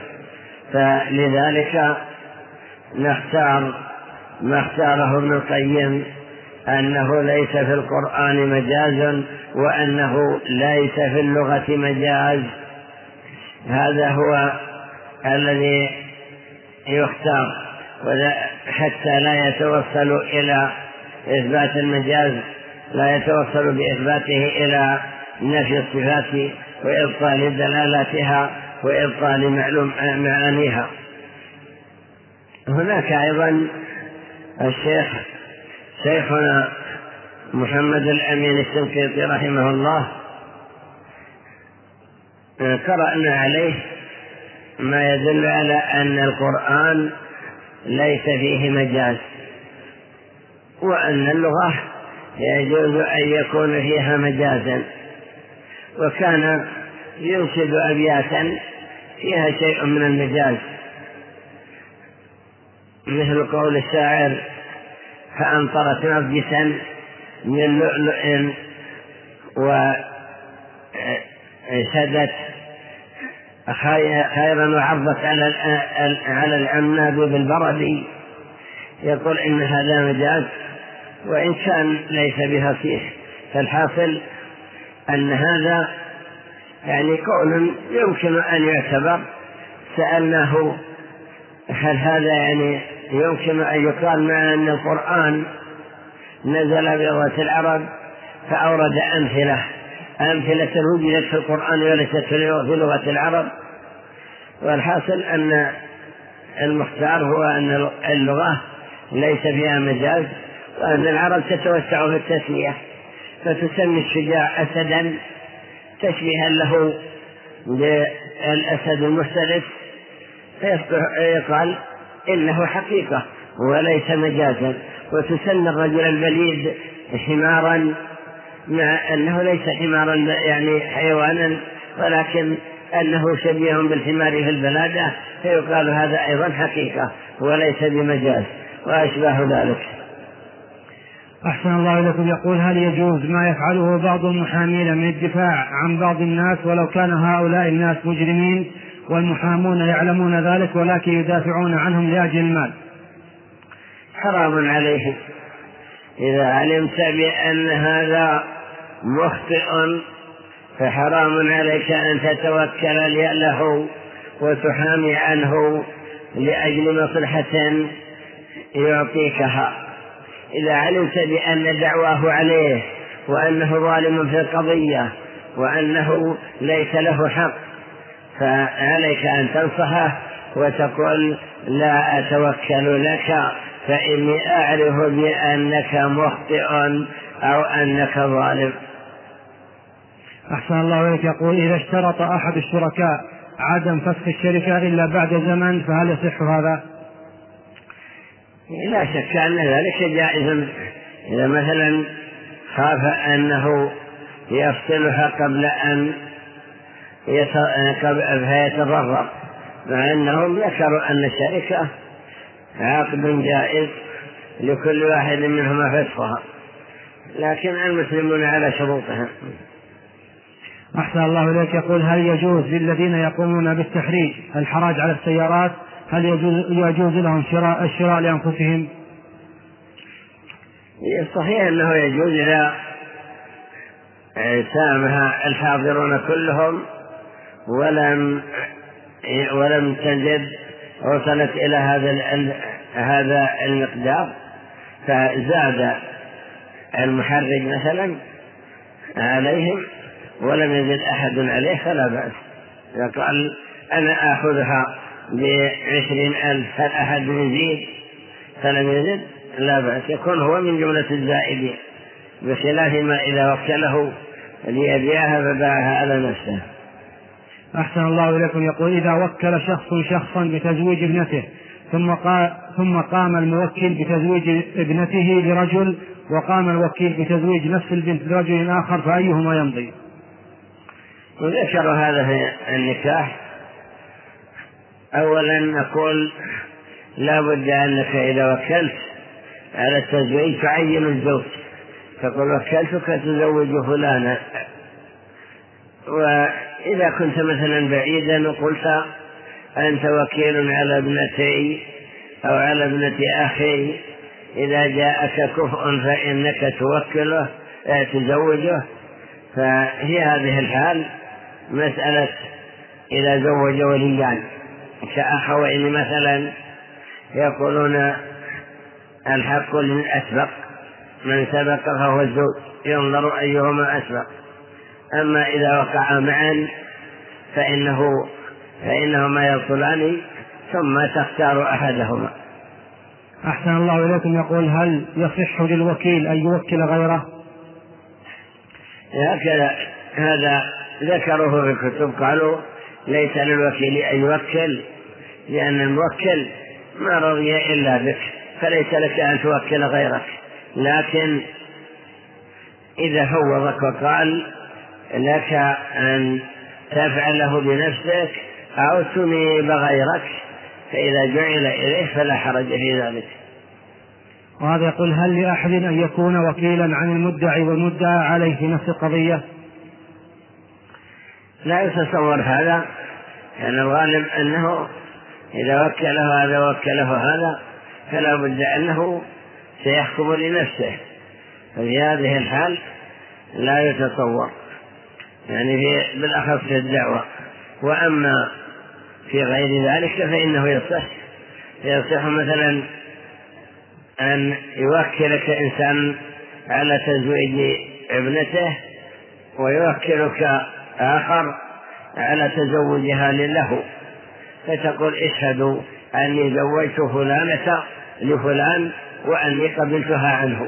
فلذلك نختار ما اختاره ابن القيم أنه ليس في القرآن مجاز وأنه ليس في اللغة مجاز. هذا هو الذي يختار، حتى لا يتوصل إلى إثبات المجاز، لا يتوصل بإثباته إلى نفي الصفات وإبطال دلالاتها وإبطال معانيها. هناك أيضا الشيخ شيخنا محمد الأمين الشنقيطي رحمه الله قرأنا عليه ما يدل على أن القرآن ليس فيه مجاز، وأن اللغة يجوز أن يكون فيها مجازا، وكان ينشد أبياتا فيها شيء من المجاز، مثل قول الشاعر: فأمطرت نرجسا من لؤلؤ وشدت خيرا وعرضت على العناب بالبرد. يقول إن هذا مجاز وإن كان ليس بفصيح، فالحاصل أن هذا يعني قول يمكن أن يعتبر. سألناه: هل هذا يعني يمكن أن يقال مع أن القرآن نزل بلغة العرب فأورد أمثلة أمثلة وجدت في القرآن وليست في لغة العرب؟ والحاصل أن المختار هو أن اللغة ليس فيها مجاز، وأن العرب تتوسع في التسمية، فتسمي الشجاع أسدا تشبيها له بالأسد المفترس، فيقال إنه حقيقة وليس مجازا. وتسمى الرجل البليد حمارا، مع أنه ليس حمارا يعني حيوانا، ولكن أنه شبيه بالحمار في البلادة، فيقال هذا أيضا حقيقة وليس بمجاز، وأشباه ذلك. أحسن الله إليكم. يقول: هل يجوز ما يفعله بعض المحامين من الدفاع عن بعض الناس ولو كان هؤلاء الناس مجرمين والمحامون يعلمون ذلك ولكن يدافعون عنهم لأجل المال؟ حرام عليه. إذا علمت بأن هذا مخطئ فحرام عليك أن تتوكل له وتحامي عنه لأجل مصلحة يعطيكها. إذا علمت بأن دعواه عليه وأنه ظالم في القضية وأنه ليس له حق، فعليك أن تنصحه وتقول: لا أتوكل لك فإني أعرف بأنك مخطئ أو أنك ظالم. أحسن الله إليك. يقول: إذا اشترط أحد الشركاء عدم فسخ الشركة إلا بعد زمن فهل يصح هذا؟ لا شك أن ذلك جائز. إذا مثلا خاف أنه يفصلها قبل أن يتضرر، مع أنهم ذكروا أن الشركة عقد جائز لكل واحد منهما فسخها، لكن المسلمون على شروطها. أحسن الله إليك. يقول: هل يجوز للذين يقومون بالتحريج الحراج على السيارات هل يجوز, يجوز لهم شراء الشراء لأنفسهم؟ صحيح أنه يجوز إذا سامها الحاضرون كلهم ولم ولم تجد وصلت إلى هذا هذا المقدار، فزاد المحرج مثلا عليهم ولم يزد أحد عليه فلا بأس. إذا قال: أنا آخذها بعشرين ألف، هل أحد يزيد؟ فلم يزد لا بأس، يكون هو من جملة الزائدين، بخلاف ما إذا وكله ليبيعها فباعها على نفسه. أحسن الله إليكم. يقول: إذا وكل شخص شخصا بتزويج ابنته ثم قام, ثم قام الموكل بتزويج ابنته لرجل وقام الوكيل بتزويج نفس البنت لرجل آخر، فأيهما يمضي؟ وذكر هذا في النكاح. أولا نقول: لا بد أنك إذا وكلت على التزويج تعين الزوج، تقول: وكلتك تزوج فلانا. وإذا كنت مثلا بعيدا وقلت: أنت وكيل على ابنتي أو على ابنة أخي، إذا جاءك كفء فإنك توكله تزوجه. ففي هذه الحال مسألة إذا زوج وليان كأخوين مثلا يقولون الحق للأسبق، من سبق فهو الزوج، ينظر أيهما أسبق. أما إذا وقعا معا فإنه فإنهما يبطلان ثم تختار أحدهما. أحسن الله إليكم. يقول: هل يصح للوكيل أن يوكل غيره؟ هكذا هذا ذكروه في الكتب، قالوا ليس للوكيل أن يوكل، لأن الموكل ما رضي إلا بك، فليس لك أن توكل غيرك. لكن إذا فوضك وقال لك أن تفعله بنفسك أو تنيب غيرك فإذا جعل إليه فلا حرج في ذلك. وهذا يقول: هل لأحد أن يكون وكيلا عن المدعي والمدعى عليه في نفس القضية؟ لا يتصور هذا، لأن الغالب أنه إذا وكله هذا وكله هذا فلا بد أنه سيحكم لنفسه، ففي هذه الحال لا يتصور، يعني في بالأخص في الدعوة. وأما في غير ذلك فإنه يصح يصح مثلا أن يوكلك إنسان على تزويج ابنته ويوكلك آخر على تزوجها له، فتقول: اشهدوا أني زوجت فلانة لفلان وأني قبلتها عنه.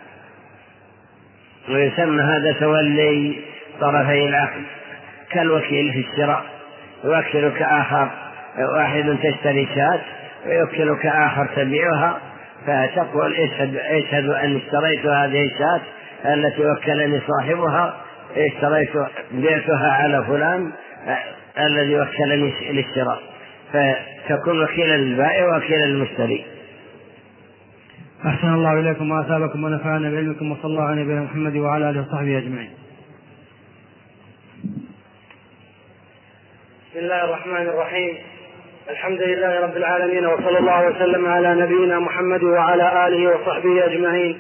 ويسمى هذا تولي طرفي العقد كالوكيل في الشراء، يوكلك آخر، واحد تشتري شاة ويوكلك آخر تبيعها، فتقول: اشهدوا أني اشتريت هذه الشاة التي وكلني صاحبها، اشتريت بعتها على فلان الذي وكلني للشراء، فتكون وكيلا للبائع ووكيلا للمشتري. أحسن الله إليكم وأثابكم ونفعنا بعلمكم، وصلى الله على نبينا محمد وعلى آله وصحبه أجمعين. بسم الله الرحمن الرحيم. الحمد لله رب العالمين، وصلى الله وسلم على نبينا محمد وعلى آله وصحبه أجمعين.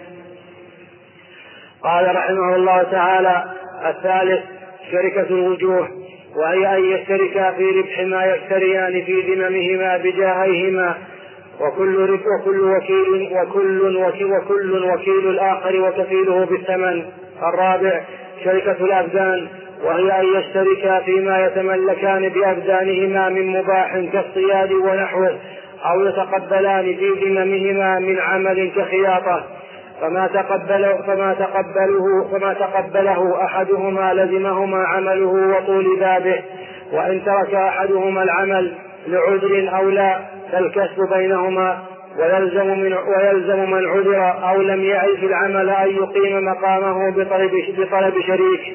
قال رحمه الله تعالى: الثالث شركة الوجوه، وهي أن يشتركا في ربح ما يشتريان في ذممهما بجاهيهما، وكل ربح وكل وكيل وكل وكيل, وكل وكيل الآخر وكفيله بالثمن. الرابع شركة الأبدان، وهي أن يشتركا فيما يتملكان بأبدانهما من مباح كالصياد ونحوه، أو يتقبلان في ذممهما من عمل كخياطة، فما تقبله, فما تقبله, فما تقبله أحدهما لزمهما عمله وطول بابه، وإن ترك أحدهما العمل لعذر أو لا فالكسب بينهما، ويلزم من, ويلزم من عذر أو لم يعرف العمل أن يقيم مقامه بطلب, بطلب شريك.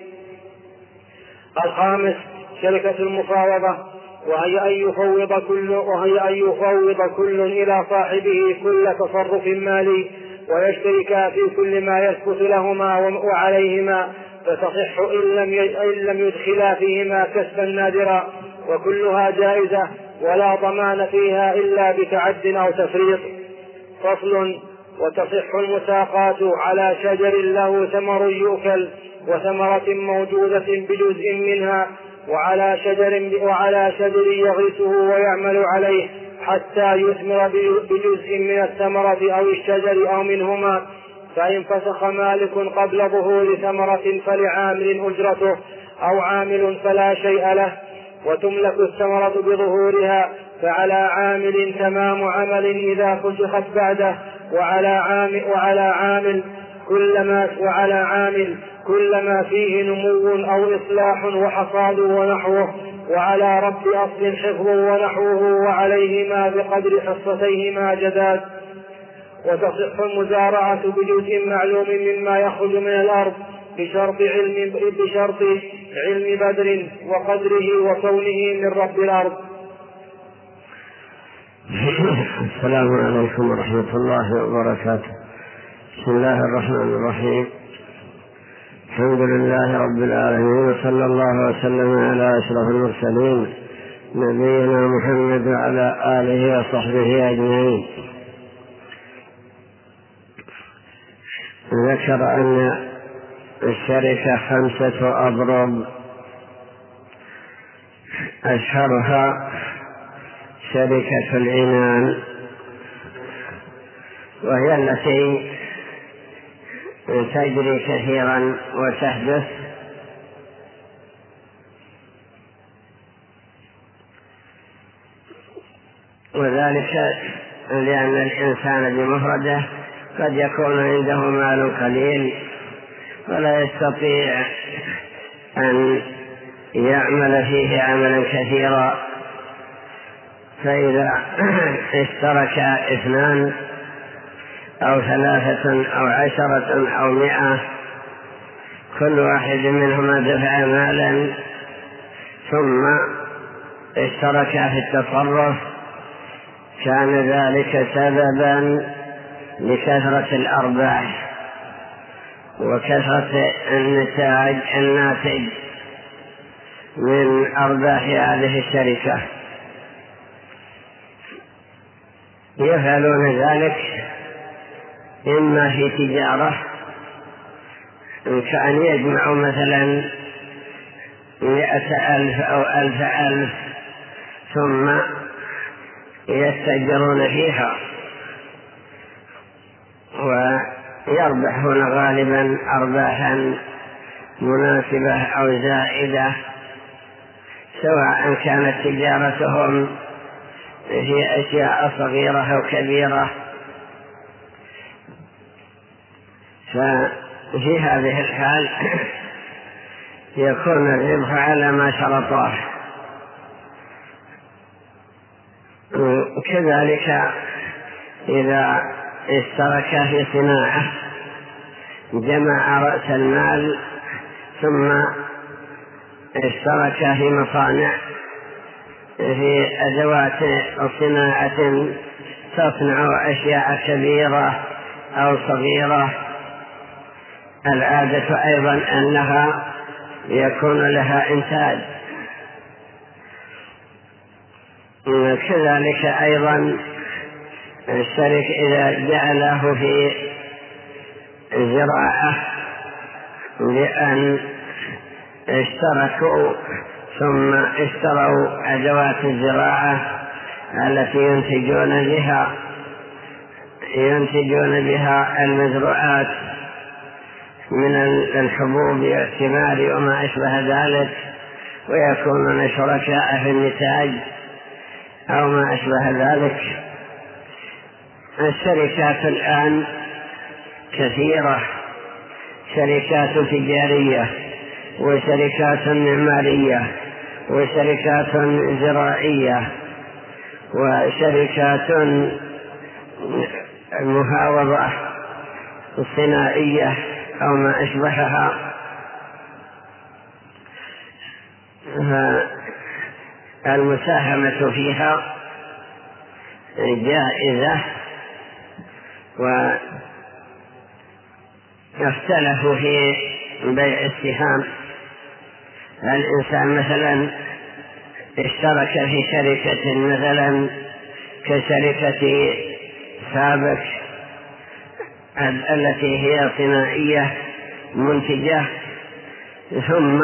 الخامس شركة المفاوضة، وهي أن يفوض كل, وهي أن يفوض كل إلى صاحبه كل تصرف مالي، ويشتركا في كل ما يثبت لهما وعليهما، فتصح إن لم, إن لم يدخلا فيهما كسبا نادرا، وكلها جائزة ولا ضمان فيها إلا بتعد أو تفريط. فصل: وتصح المساقات على شجر له ثمر يؤكل وثمرة موجودة بجزء منها، وعلى شجر, وعلى شجر يغرسه ويعمل عليه حتى يثمر بجزء من الثمرة أو الشجر أو منهما، فإن فسخ مالك قبل ظهور ثمرة فلعامل أجرته، أو عامل فلا شيء له، وتملك الثمرة بظهورها، فعلى عامل تمام عمل إذا فسخت بعده، وعلى عامل, وعلى عامل كلما وعلى عامل كلما فيه نمو أو إصلاح وحصاد ونحوه، وعلى رب أصل حفظ ونحوه، وعليهما بقدر حصتيهما جداد. وتصح المزارعة بجزء معلوم مما يخرج من الأرض بشرط علم, بشرط علم بدر وقدره وكونه من رب الأرض. السلام عليكم ورحمة الله وبركاته. بسم الله الرحمن الرحيم. الحمد لله رب العالمين، وصلى الله وسلم على أشرف المرسلين نبينا محمد وعلى آله وصحبه أجمعين. ذكر أن الشركة خمسة أضرب، أشهرها شركة العنان، وهي التي تجري كثيرا وتحدث، وذلك لأن الإنسان بمفرده قد يكون عنده مال قليل ولا يستطيع أن يعمل فيه عملا كثيرا، فإذا اشترك اثنان أو ثلاثة أو عشرة أو مئة كل واحد منهما دفع مالا ثم اشترك في التصرف، كان ذلك سببا لكثرة الأرباح وكثرة النتاج الناتج من أرباح هذه الشركة. يفعلون ذلك إما في تجارة، كأن يجمعوا مثلا مئة ألف أو ألف ألف ثم يستأجرون فيها ويربحون غالبا أرباحا مناسبة أو زائدة، سواء كانت تجارتهم في أشياء صغيرة أو كبيرة. ففي هذه الحال يكون الربح على ما شرطاه. كذلك إذا اشترك في صناعة جمع رأس المال ثم اشترك في مصانع في أدوات صناعة تصنع أشياء كبيرة أو صغيرة، العادة أيضا أنها يكون لها إنتاج. كذلك أيضا الشريك إذا جعله في زراعة لأن اشتركوا ثم اشتروا أدوات الزراعة التي ينتجون بها ينتجون بها المزروعات من الحبوب والثمار وما أشبه ذلك، ويكونون شركاء في النتاج أو ما أشبه ذلك. الشركات الآن كثيرة، شركات تجارية وشركات معمارية وشركات زراعية وشركات مفاوضة صناعية أو ما أشبهها. المساهمة فيها جائزة، واختلفوا في بيع السهام. الإنسان مثلا اشترك في شركة مثلا كشركة سابك التي هي صناعية منتجة، ثم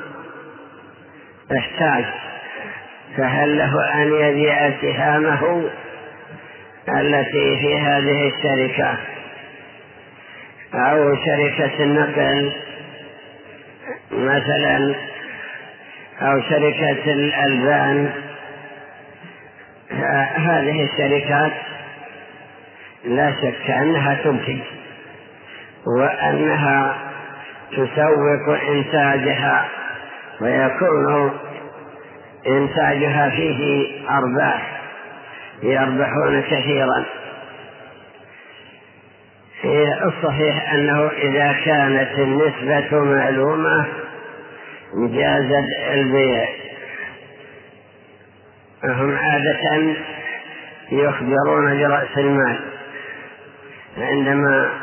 احتاج، فهل له أن يبيع سهامه التي في هذه الشركة أو شركة النقل مثلا أو شركة الألبان؟ هذه الشركات لا شك أنها تنتج وأنها تسوق إنتاجها ويكون إنتاجها فيه أرباح، يربحون كثيرا. الصحيح أنه إذا كانت النسبة معلومة جاز البيع. هم عادة يخبرون برأس المال عندما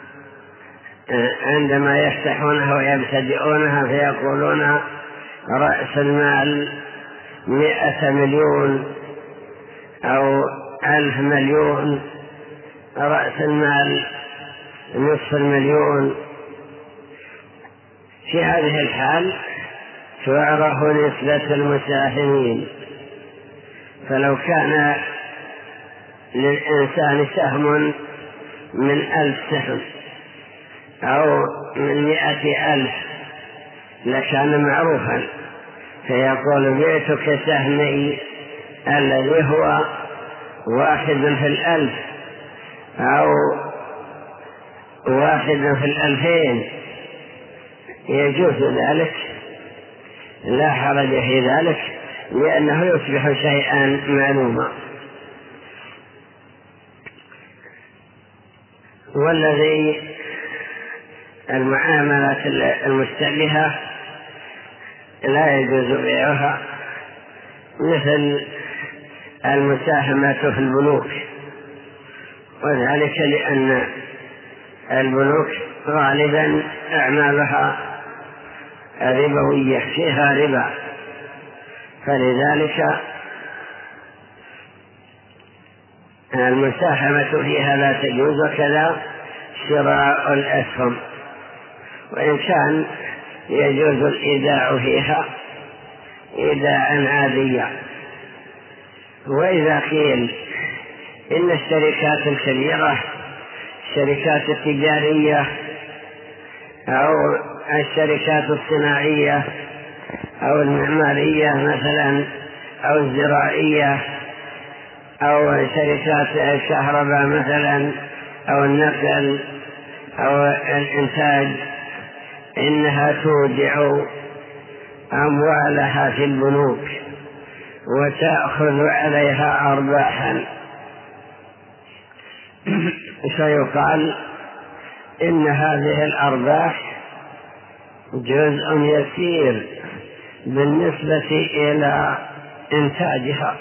عندما يفتحونها ويبتدئونها، فيقولون رأس المال مئة مليون أو ألف مليون، رأس المال نصف المليون. في هذه الحال تعرف نسبة المساهمين، فلو كان للإنسان سهم من ألف سهم أو من مئة ألف لكان معروفا، فيقول بيتك سهمي الذي هو واحد في الألف أو واحد في الألفين، يجوز ذلك، لا حرج في ذلك، لأنه يصبح شيئا معلوما. والذي المعاملات المشتبهة لا يجوز بيعها، مثل المساهمة في البنوك، وذلك لأن البنوك غالبا أعمالها ربوية، فيها ربا، فلذلك المساهمة فيها لا تجوز، وكذا شراء الأسهم، وإن كان يجوز الإيداع فيها إيداعا عاديا. وإذا قيل إن الشركات الكبيرة، الشركات التجارية أو الشركات الصناعية أو المعمارية مثلا أو الزراعية أو شركات الكهرباء مثلا أو النقل أو الإنتاج، إنها تودع أموالها في البنوك وتأخذ عليها أرباحا، فيقال إن هذه الأرباح جزء يسير بالنسبة إلى إنتاجها،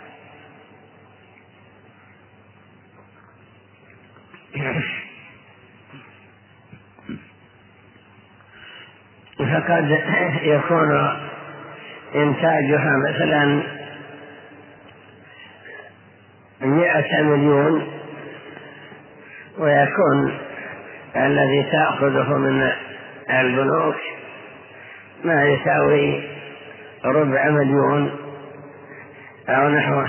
فقد يكون إنتاجها مثلا مئة مليون، ويكون الذي تأخذه من البنوك ما يساوي ربع مليون أو نحوه.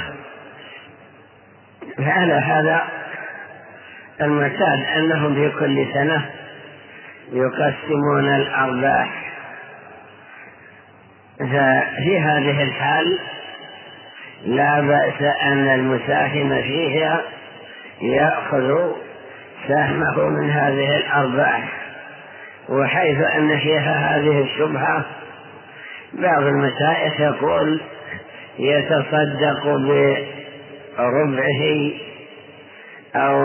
فعلى هذا المعتاد أنهم في كل سنة يقسمون الأرباح، ففي هذه الحال لا بأس أن المساهم فيها يأخذ سهمه من هذه الأرباح. وحيث أن فيها هذه الشبهة، بعض المشايخ يقول يتصدق بربعه أو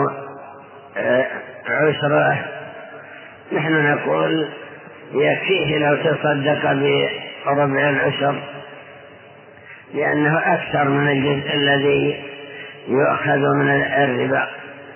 عشره، نحن نقول يكفيه لو تصدق بربع العشر، لأنه أكثر من الجزء الذي يؤخذ من الربا.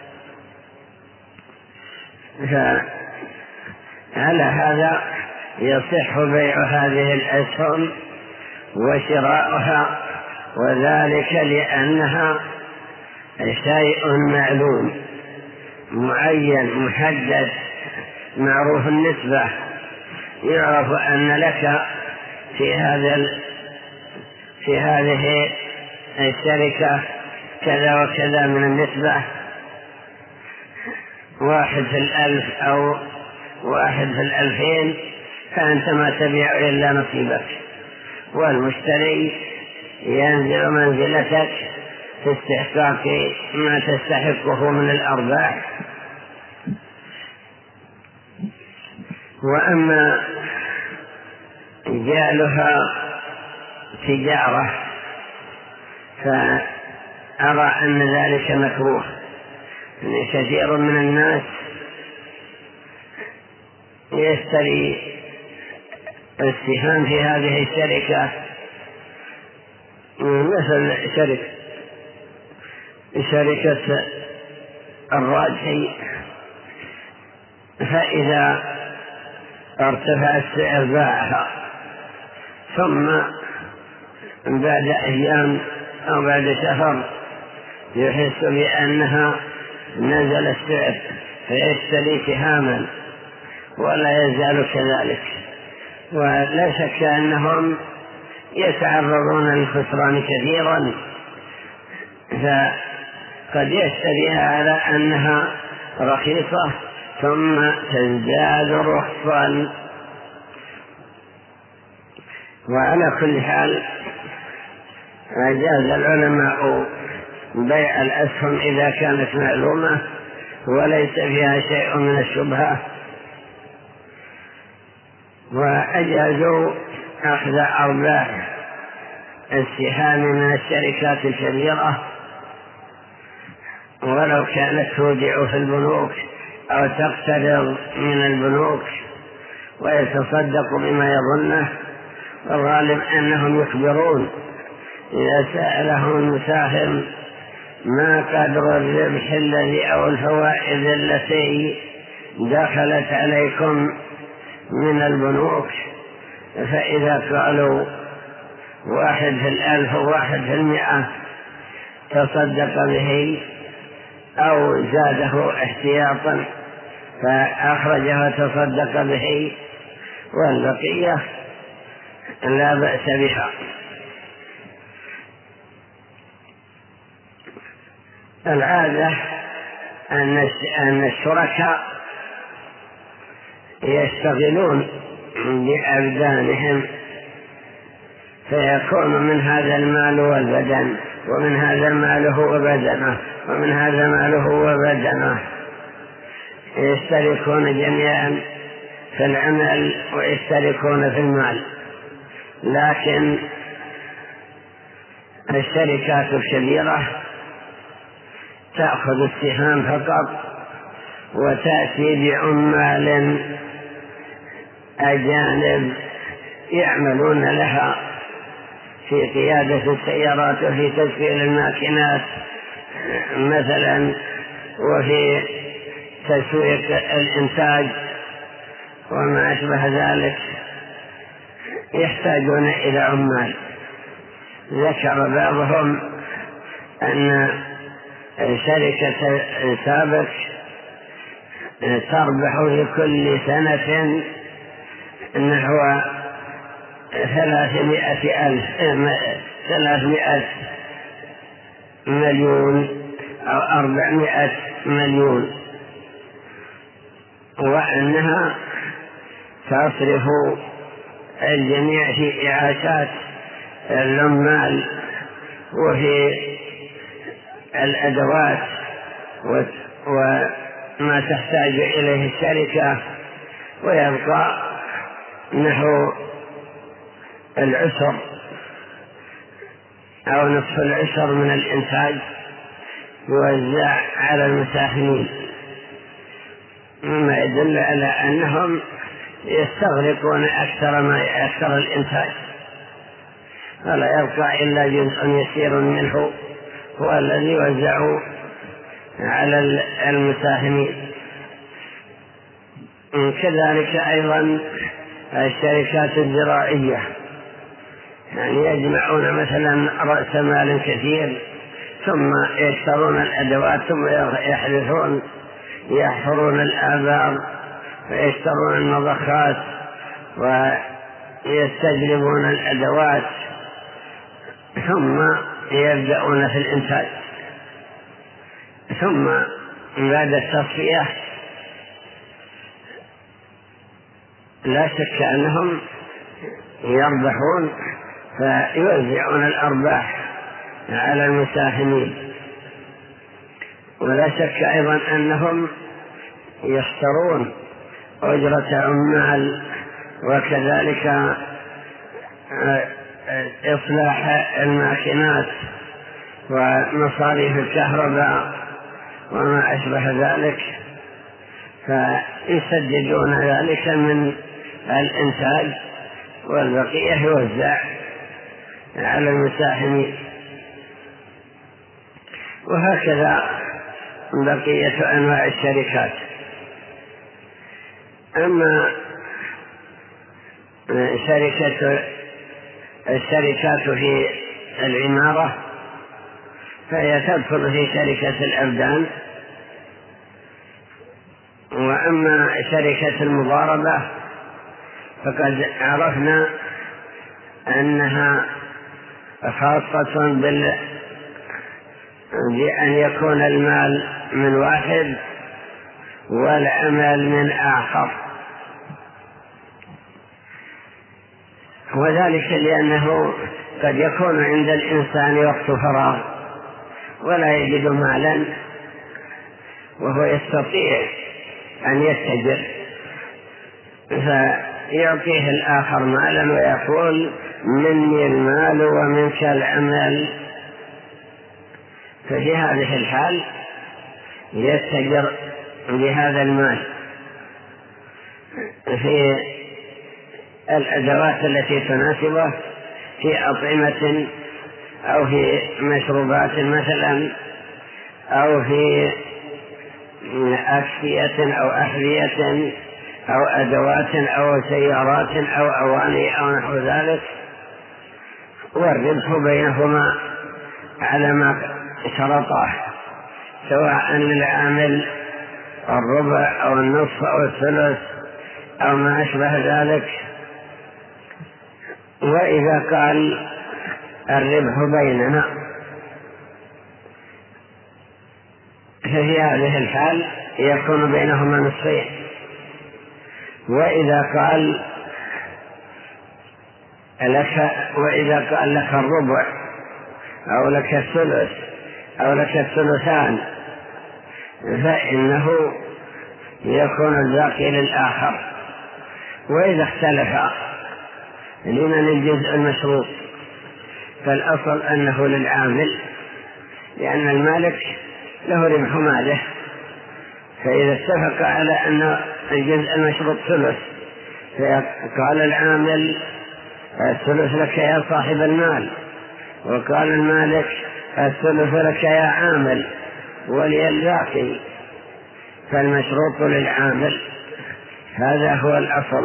فعلى هذا يصح بيع هذه الأسهم وشراؤها، وذلك لأنها شيء معلوم معين محدد معروف النسبة، يعرف أن لك في هذا في هذه الشركة كذا وكذا من النسبة، واحد في الألف أو واحد في الألفين، فأنت ما تبيع إلا نصيبك، والمشتري ينزل منزلتك في استحقاق ما تستحقه من الأرباح. وأما جعلها تجارة فأرى أن ذلك مكروه، يعني كثير من الناس يشتري السهام في هذه الشركة، مثل شركة شركة الراجحي، فإذا ارتفع السعر باعها، ثم بعد أيام أو بعد شهر يحس بأنها نزل السعر، فيشتري سهاما ولا يزال كذلك. ولا شك أنهم يتعرضون للخسران كثيرا، فقد يشتريها على أنها رخيصة ثم تزداد رخصا. وعلى كل حال أجاز العلماء بيع الأسهم إذا كانت معلومة وليس فيها شيء من الشبهة، وأجازوا أخذ أرباح السهام من الشركات الكبيرة ولو كانت تودع في البنوك أو تقترض من البنوك ويتصدق بما يظنه. والغالب أنهم يخبرون إذا سألهم المساهم ما قدر الربح الذي أو الفوائد التي دخلت عليكم من البنوك، فإذا قالوا واحد في الألف وواحد في المئة تصدق به أو زاده احتياطا فأخرجه وتصدق به والبقية لا بأس بها. العادة أن الشركاء يشتغلون بأبدانهم فيكون من هذا المال والبدن ومن هذا المال هو بدنه ومن هذا ماله وبدنه، يشتركون جميعا في العمل ويشتركون في المال. لكن الشركات الكبيرة تأخذ السهام فقط وتأتي بعمال أجانب يعملون لها في قيادة السيارات وفي تسويق الماكينات مثلا وفي تسويق الإنتاج وما أشبه ذلك، يحتاجون إلى عمال. ذكر بعضهم أن شركة سابق تربح في كل سنة نحو ثلاثمائة ألف ثلاثمائة مليون أو أربعمائة مليون، وأنها تصرف الجميع في إعاشات العمال وفي الأدوات وما تحتاج إليه الشركة، ويبقى نحو العشر أو نصف العشر من الإنتاج يوزع على المساهمين، مما يدل على أنهم يستغرقون أكثر ما أكثر الإنتاج، ولا يبقى إلا جزء يسير منه هو الذي يوزع على المساهمين. كذلك أيضا الشركات الزراعية، يعني يجمعون مثلا رأس مال كثير ثم يشترون الأدوات ثم يحدثون يحفرون الآبار ويشترون المضخات ويستجلبون الأدوات ثم يبدأون في الإنتاج، ثم بعد التصفية لا شك أنهم يربحون فيوزعون الأرباح على المساهمين. ولا شك أيضا أنهم يشترون أجرة عمال وكذلك إصلاح الماكينات ومصاريف الكهرباء وما أشبه ذلك، فيسددون ذلك من الإنتاج والبقية يوزع على المساهمين. وهكذا بقية أنواع الشركات. أما شركة الشركات في العمارة فهي تدخل في شركة الأبدان، وأما شركة المضاربة فقد عرفنا أنها خاصة بال... بأن يكون المال من واحد والعمل من آخر، وذلك لأنه قد يكون عند الإنسان وقت فراغ ولا يجد مالا، وهو يستطيع أن يتجر، فيعطيه الآخر مالا ويقول مني المال ومنك العمل، ففي هذه الحال يتجر بهذا المال في الأدوات التي تناسبه، في أطعمة أو في مشروبات مثلا، أو في أكسية أو أحذية أو أدوات أو سيارات أو أواني أو نحو ذلك، والربح بينهما على ما شرطه، سواء للعامل الربع أو النصف أو الثلث أو ما أشبه ذلك. وإذا قال الربح بيننا ففي هذه الحال يكون بينهما نصفين. وإذا قال لك وإذا قال لك الربع أو لك الثلث أو لك الثلثان فإنه يكون الباقي للآخر. وإذا اختلف لمن الجزء المشروط فالأصل أنه للعامل، لأن المالك له ربح ماله، فإذا اتفق على أن الجزء المشروط ثلث فقال العامل الثلث لك يا صاحب المال، وقال المالك الثلث لك يا عامل ولي الباقي، فالمشروط للعامل، هذا هو الأصل.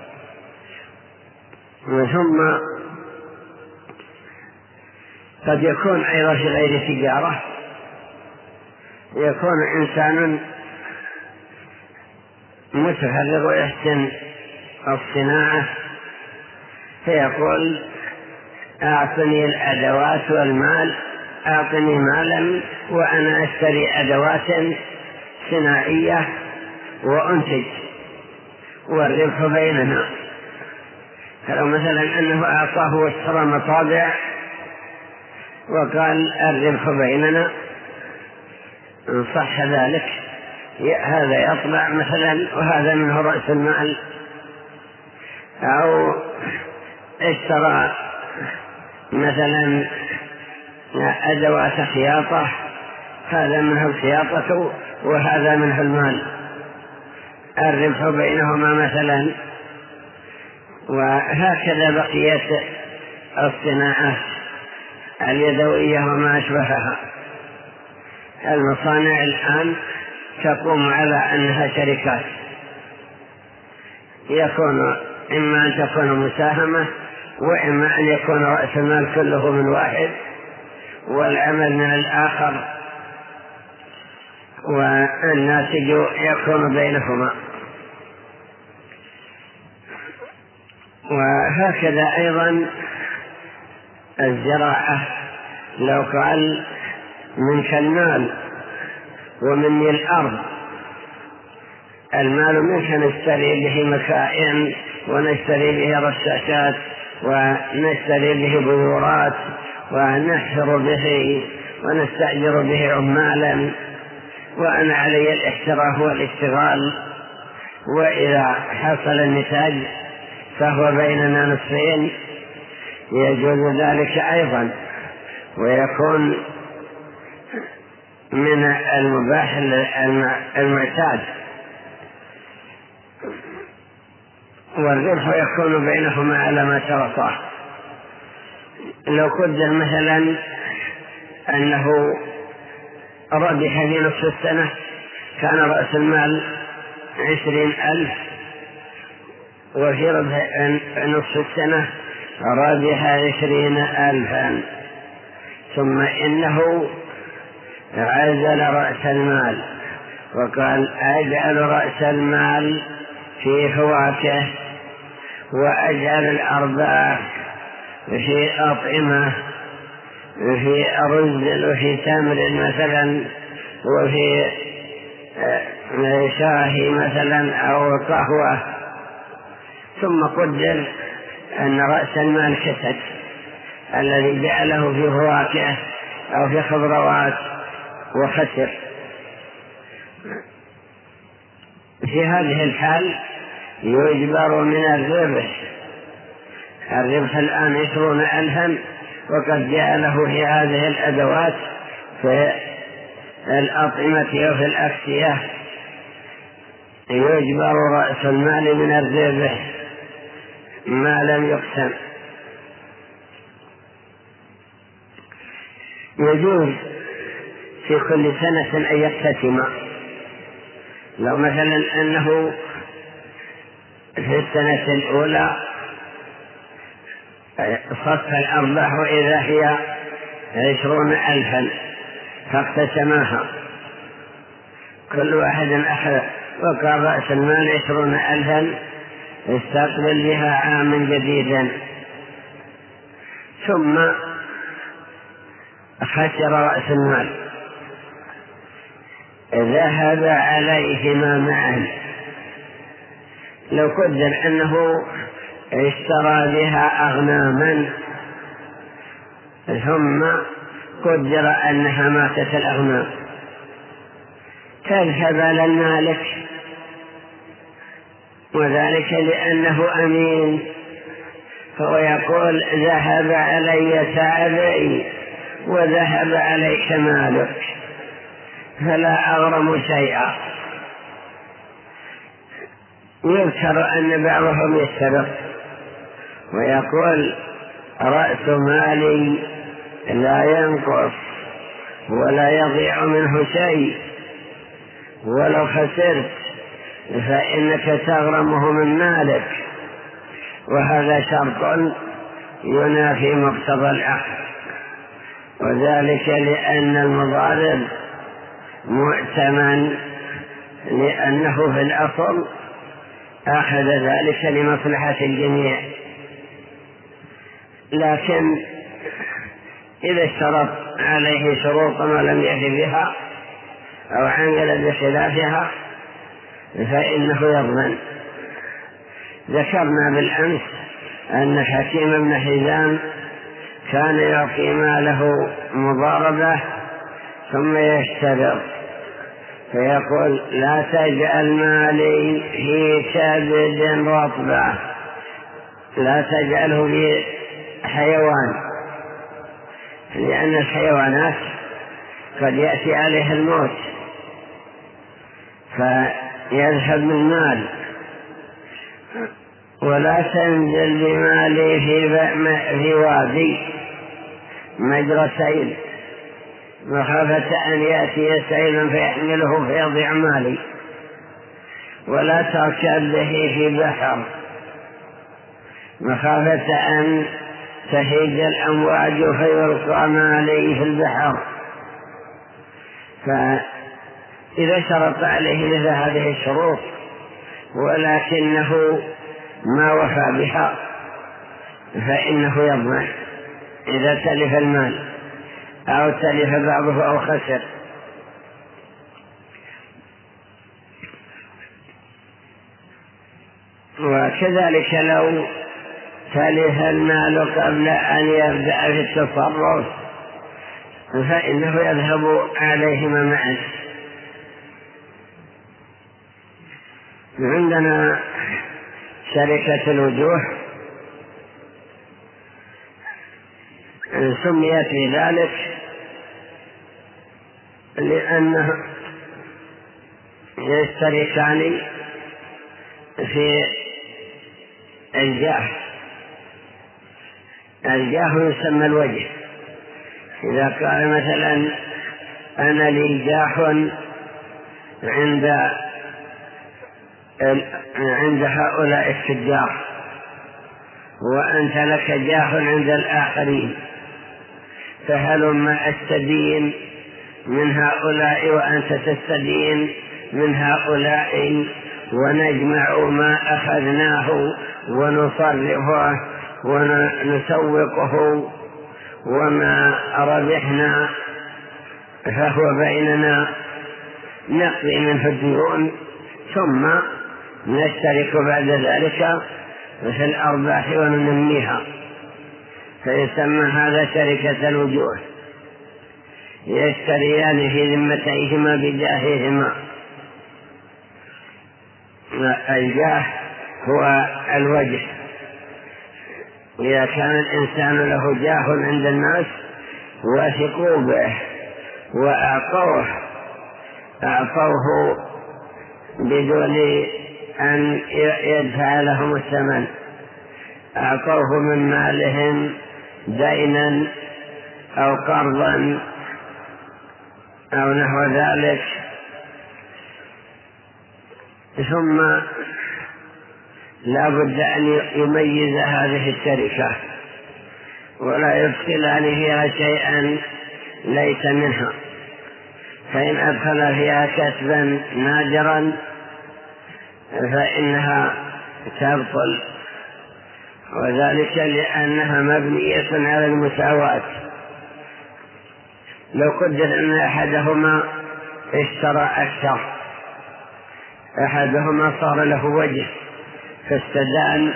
ثم قد يكون أيضا في غير تجارة، يكون إنسان متفرغ ويحسن الصناعة فيقول أعطني الأدوات والمال، أعطني مالا وأنا أشتري أدوات صناعية وأنتج والربح بيننا. فلو مثلا أنه أعطاه واشترى مطابع وقال الربح بيننا إن صح ذلك، هذا يطبع مثلا وهذا منه رأس المال، أو اشترى مثلا أدوات خياطة، هذا منه الخياطة وهذا منه المال، الربح بينهما مثلا. وهكذا بقية الصناعات اليدوية وما أشبهها. المصانع الآن تقوم على أنها شركات، يكون إما أن تكون مساهمة وإما أن يكون رأس المال كله من واحد والعمل من الآخر، والناتج يكون بينهما. وهكذا أيضا الزراعة، لو قال منك المال ومني الأرض، المال منك نشتري به مكائن ونشتري به رشاشات ونشتري به بذورات ونحفر به ونستأجر به عمالا، وأنا علي الاحتراف والاشتغال، وإذا حصل النتاج فهو بيننا نصفين، يجوز ذلك أيضا، ويكون من المباح المعتاد، والربح يكون بينهما على ما شرطاه. لو قدر مثلا أنه ربح في نصف السنة كان رأس المال عشرين ألف، وفي ربح نصف السنة ربح عشرين ألفا، ثم إنه عزل رأس المال وقال أجعل رأس المال في فواكه وأجعل الأرباح في أطعمة في رز وفي تمر مثلا وفي شاهي مثلا أو قهوة، ثم قدر أن رأس المال كسد الذي جعله في فواكه أو في خضروات وخسر. في هذه الحال يجبر من الربح. الربح الآن عشرون ألفا وقد جعله في هذه الأدوات في الأطعمة وفي الأكسية، يجبر رأس المال من الربح ما لم يقسم. يجوز في كل سنة أن يقتسم. لو مثلا أنه في السنة الأولى صف الأرباح إذا هي عشرون ألفا فاقتسماها، كل واحد أخذ وقال رأس المال عشرون ألفا استقبل بها عاما جديدا، ثم خسر رأس المال، ذهب عليهما معا. لو قدر أنه اشترى بها أغناما ثم قدر أنها ماتت الأغنام، تذهب على المالك، وذلك لأنه أمين، فهو يقول ذهب علي تعبي وذهب عليك مالك فلا أغرم شيئا. يذكر أن بعضهم يستبق ويقول رأس مالي لا ينقص ولا يضيع منه شيء، ولو خسرت فإنك تغرمه من مالك، وهذا شرط ينافي مقتضى العقد، وذلك لأن المضارب مؤتمن، لأنه في الأصل أخذ ذلك لمصلحة الجميع. لكن إذا اشترط عليه شروطا ولم يفي بها أو عمل بخلافها فإنه يضمن. ذكرنا بالأمس أن حكيم بن حزام كان يعطي ماله مضاربة ثم يشترط فيقول لا تجعل مالي في كبد رطبة، لا تجعله في حيوان، لأن الحيوانات قد يأتي عليها الموت فيذهب من مال. ولا تنزل بمالي في, في وادي مجرى سيل مخافة أن يأتي سيل فيحمله فيضيع مالي. ولا تركب به في بحر مخافة أن تهيج الأمواج فيلقى مالي في البحر. فإذا شرط عليه مثل هذه الشروط ولكنه ما وفى بها فإنه يضمن إذا تلف المال أو تلف بعضه أو خسر. وكذلك لو تلف المال قبل أن يبدأ في التصرف فإنه يذهب عليهما معا. عندنا شركة الوجوه سميت بذلك لأنه يشتركان في الجاه. الجاه يسمى الوجه. إذا قال مثلا أنا لي جاه عند عند هؤلاء التجار وأنت لك جاه عند الآخرين، فهلما أستدين من هؤلاء وأنت تستدين من هؤلاء ونجمع ما أخذناه ونصرفه ونسوقه، وما ربحنا فهو بيننا، نقضي منه الديون ثم نشترك بعد ذلك في الأرباح وننميها، فيسمى هذا شركة الوجوه، يشتريان في ذمتيهما بجاههما. الجاه هو الوجه، إذا كان الإنسان له جاه عند الناس وثقوا به وأعطوه أعطوه بدون أن يدفع لهم الثمن، أعطوه من مالهم دينا أو قرضا أو نحو ذلك، ثم لا بد أن يميز هذه الشركة ولا يدخلان فيها شيئا ليس منها، فإن أدخل فيها كسبا نادرا فإنها تبطل، وذلك لأنها مبنية على المساواة. لو قدر أن أحدهما اشترى أكثر، أحدهما صار له وجه فاستدان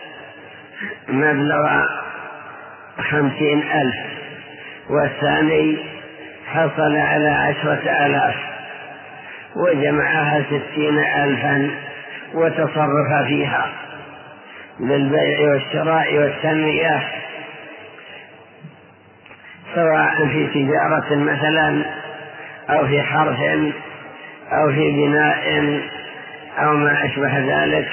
مبلغ خمسين ألف، والثاني حصل على عشرة آلاف وجمعها ستين ألفا وتصرف فيها للبيع والشراء والتنمية، سواء في تجارة مثلا أو في حرث أو في بناء أو ما أشبه ذلك،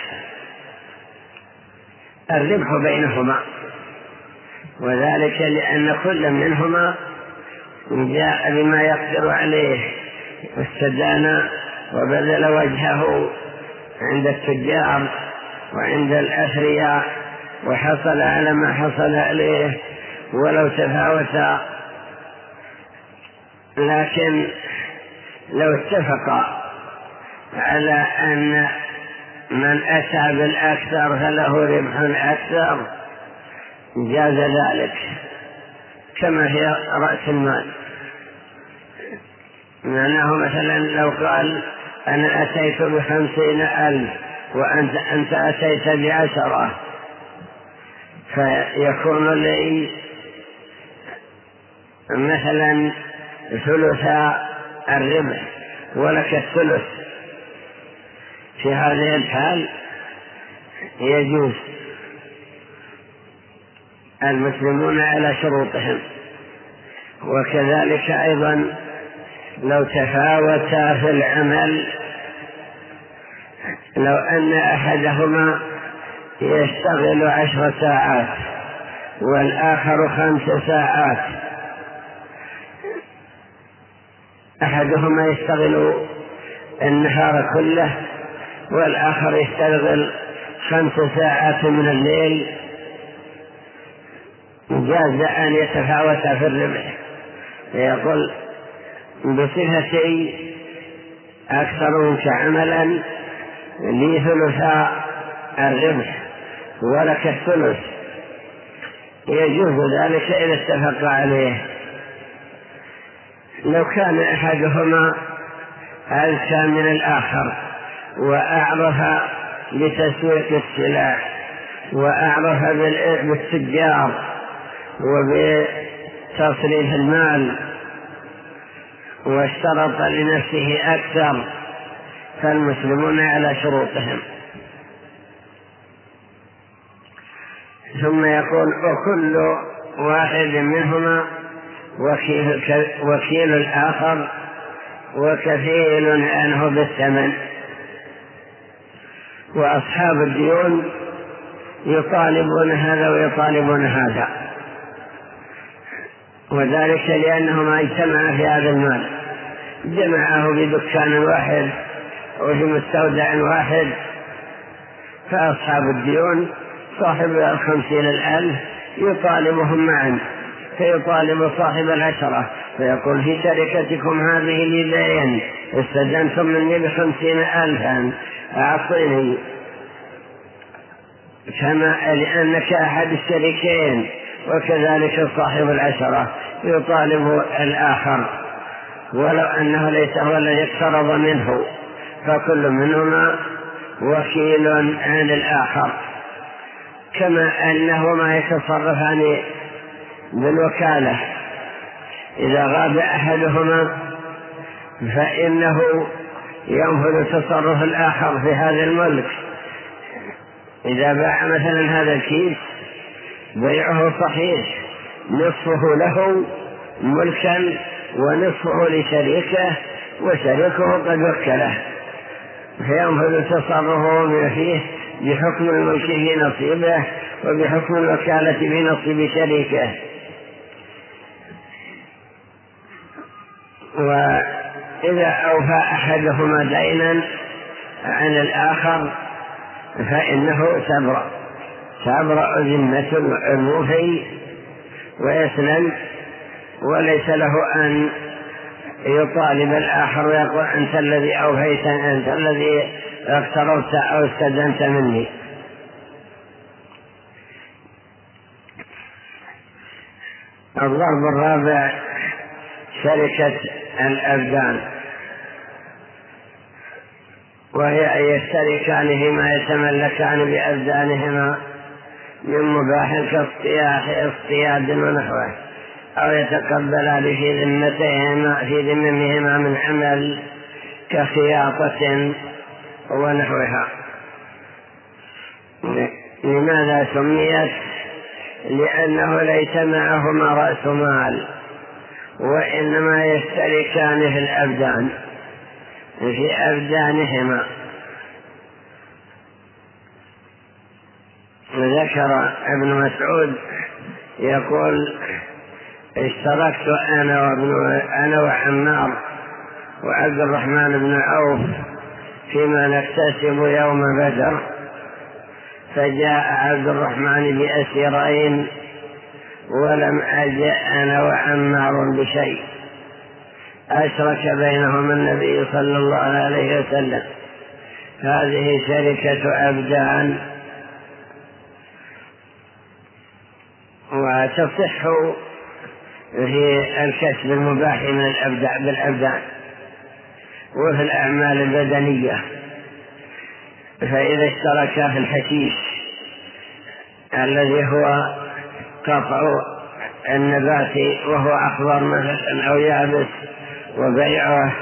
الربح بينهما، وذلك لأن كل منهما جاء بما يقدر عليه واستدان وبذل وجهه عند التجار وعند الأثرياء وحصل على ما حصل عليه ولو تفاوت. لكن لو اتفق على أن من أتى بالأكثر فله ربح أكثر جاز ذلك، كما هي رأس المال، معناه مثلا لو قال أنا أتيت بخمسين ألف وأنت أنت أتيت بعشرة، فيكون لي مثلا ثلث الربح ولك الثلث. في هذه الحال يجوز، المسلمون على شروطهم. وكذلك أيضا لو تفاوتا في العمل، لو أن أحدهما يشتغل عشر ساعات والآخر خمس ساعات، أحدهما يشتغل النهار كله والآخر يشتغل خمس ساعات من الليل، جاز أن يتفاوتا في الربح، يقول بصفتي أكثر منك عملا لي ثلث الربح ولك الثلث، يجوز ذلك إذا اتفق عليه. لو كان أحدهما أذكى من الآخر وأعرف بتسويق السلاح وأعرف بالتجار وبتصريف المال واشترط لنفسه أكثر، فالمسلمون على شروطهم. ثم يقول وكل واحد منهما وكيل, وكيل الآخر وكفيل عنه بالثمن. وأصحاب الديون يطالبون هذا ويطالبون هذا، وذلك لأنهما اجتمعا في هذا المال، جمعه بدكان واحد وفي مستودع واحد، فأصحاب الديون صاحب الخمسين الألف يطالبهم معا فيطالب صاحب العشرة فيقول في شركتكم هذه لي دين استدنتم مني بخمسين ألفا أعطيني كما لأنك أحد الشريكين. وكذلك صاحب العشرة يطالب الآخر ولو أنه ليس هو الذي اقترض منه، فكل منهما وكيل عن الآخر. كما أنه ما يتصرفان بالوكالة، إذا غاب أحدهما فإنه ينفذ تصرف الآخر في هذا الملك. إذا باع مثلا هذا الكيس بيعه صحيح، نصفه له ملكا ونصفه لشريكه، وشريكه قد وكله، فينفذ تصرفه فيه بحكم الملك في نصيبه وبحكم الوكالة في نصيب شريكه. وإذا أوفى أحدهما دينا عن الآخر فإنه تبرأ تبرأ ذمة الموفي ويسلم، وليس له أن يطالب الآخر ويقول أنت الذي أوفيت، أنت الذي اقترضت أو استدنت مني. الضرب الرابع شركة الأبدان، وهي أن يشتركان فيما يتملكان بأبدانهما من مباح كاصطياد ونحوه، أو يتقبلان في ذمتهما في ذممهما من عمل كخياطة ونحوها. لماذا سميت؟ لأنه ليس معهما رأس مال، وإنما يشتركان في الأبدان في أبدانهما. ذكر ابن مسعود يقول اشتركت أنا وابن أنا وعمار وعبد الرحمن بن عوف فيما نكتسب يوم بدر، فجاء عبد الرحمن بأسيرين ولم أجأ أنا وعمار بشيء، أشرك بينهما النبي صلى الله عليه وسلم. هذه شركة أبدان، وتصح في الكسب المباح من الأبدان بالأبدان وفي الأعمال البدنية. فإذا اشترك في الحشيش الذي هو قطع النبات وهو أخضر مثلا أو يابس وبيعه،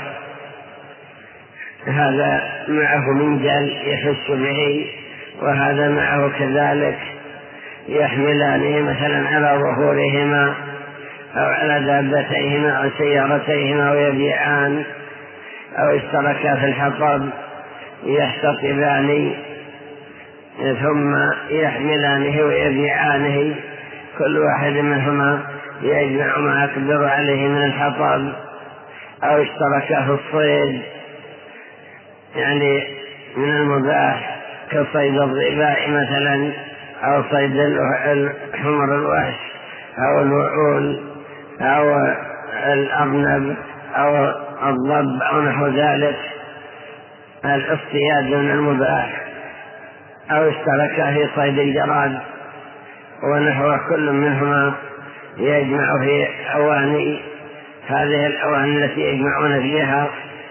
هذا معه منجل يحس به، وهذا معه كذلك، يحملانه مثلا على ظهورهما أو على دابتيهما أو سيارتيهما ويبيعان، أو اشتركا في الحطب يحتطبان ثم يحملانه ويبيعانه، كل واحد منهما يجمع ما يقدر عليه من الحطب. أو اشتركا في الصيد، يعني من المباح كصيد الظباء مثلا، أو صيد الحمر الوحش أو الوعول أو الأرنب أو الضب أو نحو ذلك، الاصطياد من المباح. أو اشتركا في صيد الجراد ونحو، كل منهما يجمع في أواني، هذه الأواني التي يجمعون فيها،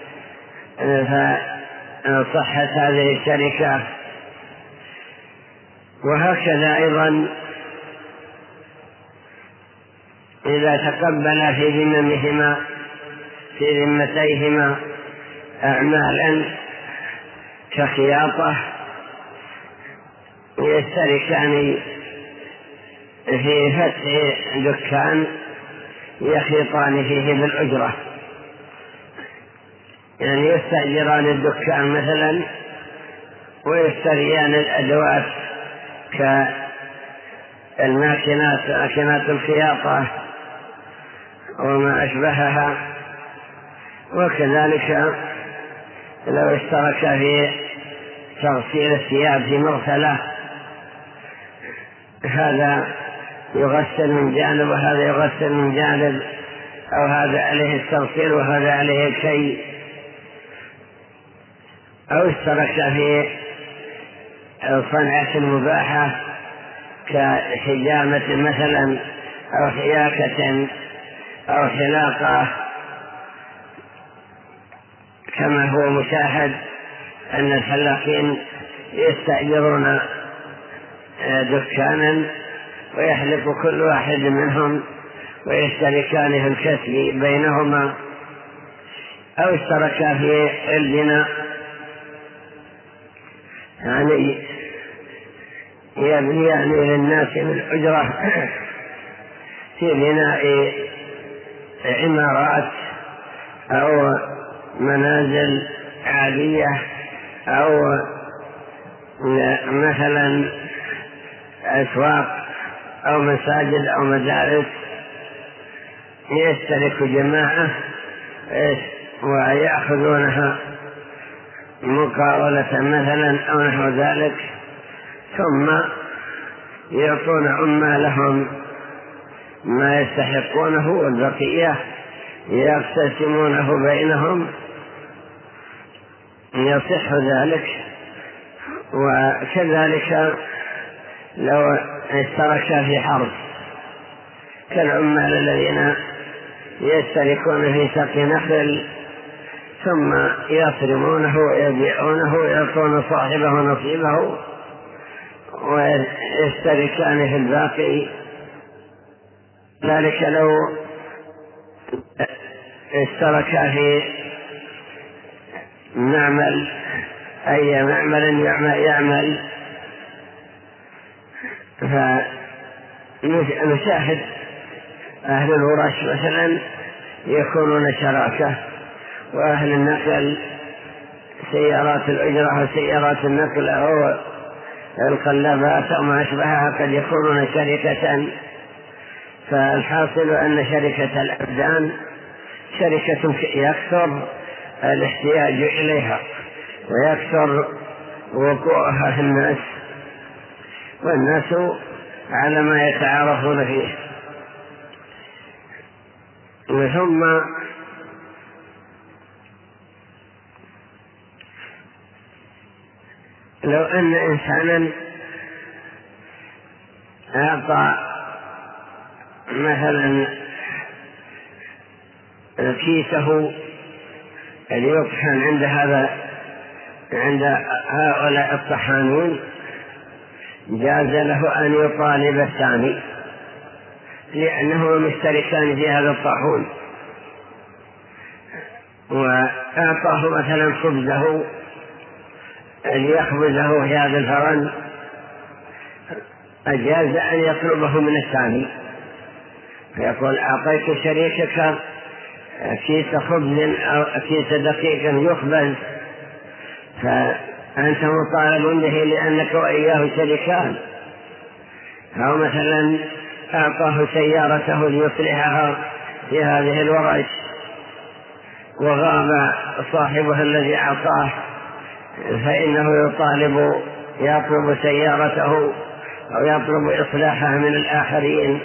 فصحت هذه الشركة. وهكذا أيضا إذا تقبل في ذممهما في ذمتيهما أعمالا كخياطة، يشتركان في فتح دكان يخيطان فيه بالأجرة، يعني يستأجران الدكان مثلا ويشتريان الأدوات كالماكينات ماكينات الخياطة وما أشبهها. وكذلك لو اشترك في تغسيل الثياب في مغسلة، هذا يغسل من جانب وهذا يغسل من جانب، أو هذا عليه التغسيل وهذا عليه الكي، أو اشترك في صنعة مباحة كحجامة مثلا أو حياكة أو حلاقة، كما هو مشاهد أن الحلاقين يستأجرون دكانا ويحلق كل واحد منهم ويشتركان في الكسب بينهما، أو اشتركا في البناء، يعني يبنيان للناس بالأجرة في بناء عمارات أو منازل عادية أو مثلا أسواق أو مساجد أو مدارس، يشترك جماعة ويأخذونها مقاولة مثلا أو نحو ذلك، ثم يعطون عمالهم ما يستحقونه والبقية يقتسمونه بينهم، يصح ذلك. وكذلك لو اشترك في حرب كالعمال الذين يشتركون في سقي نخل ثم يصرمونه ويبيعونه ويعطون صاحبه نصيبه ويشتركان في الباقي. ذلك لو اشترك في معمل، أي معمل يعمل، فنشاهد أهل الورش مثلا يكونون شراكة، وأهل النقل سيارات الأجرة وسيارات النقل أو القلابات أو ما أشبهها قد يكونون شركة. فالحاصل أن شركة الأبدان شركة يكثر الاحتياج إليها ويكثر وقوعها في الناس، والناس على ما يتعارفون فيه. ثم لو أن إنسانا أعطى مثلا كيسه ليطحن عند هذا عند هؤلاء الطحانين، جاز له أن يطالب الثاني لأنهما مشتركان في هذا الطاحون، وأعطاه مثلا خبزه ليخبزه في هذا الفرن، أجاز أن يطلبه من الثاني، فيقول أعطيت شريكك كيس خبز أو كيس دقيق يخبز، فأنت مطالب به لأنك وإياه شريكان. أو مثلا أعطاه سيارته ليصلحها في هذه الورش وغاب صاحبها الذي أعطاه، فإنه يطالب يطلب سيارته أو يطلب إصلاحها من الآخرين،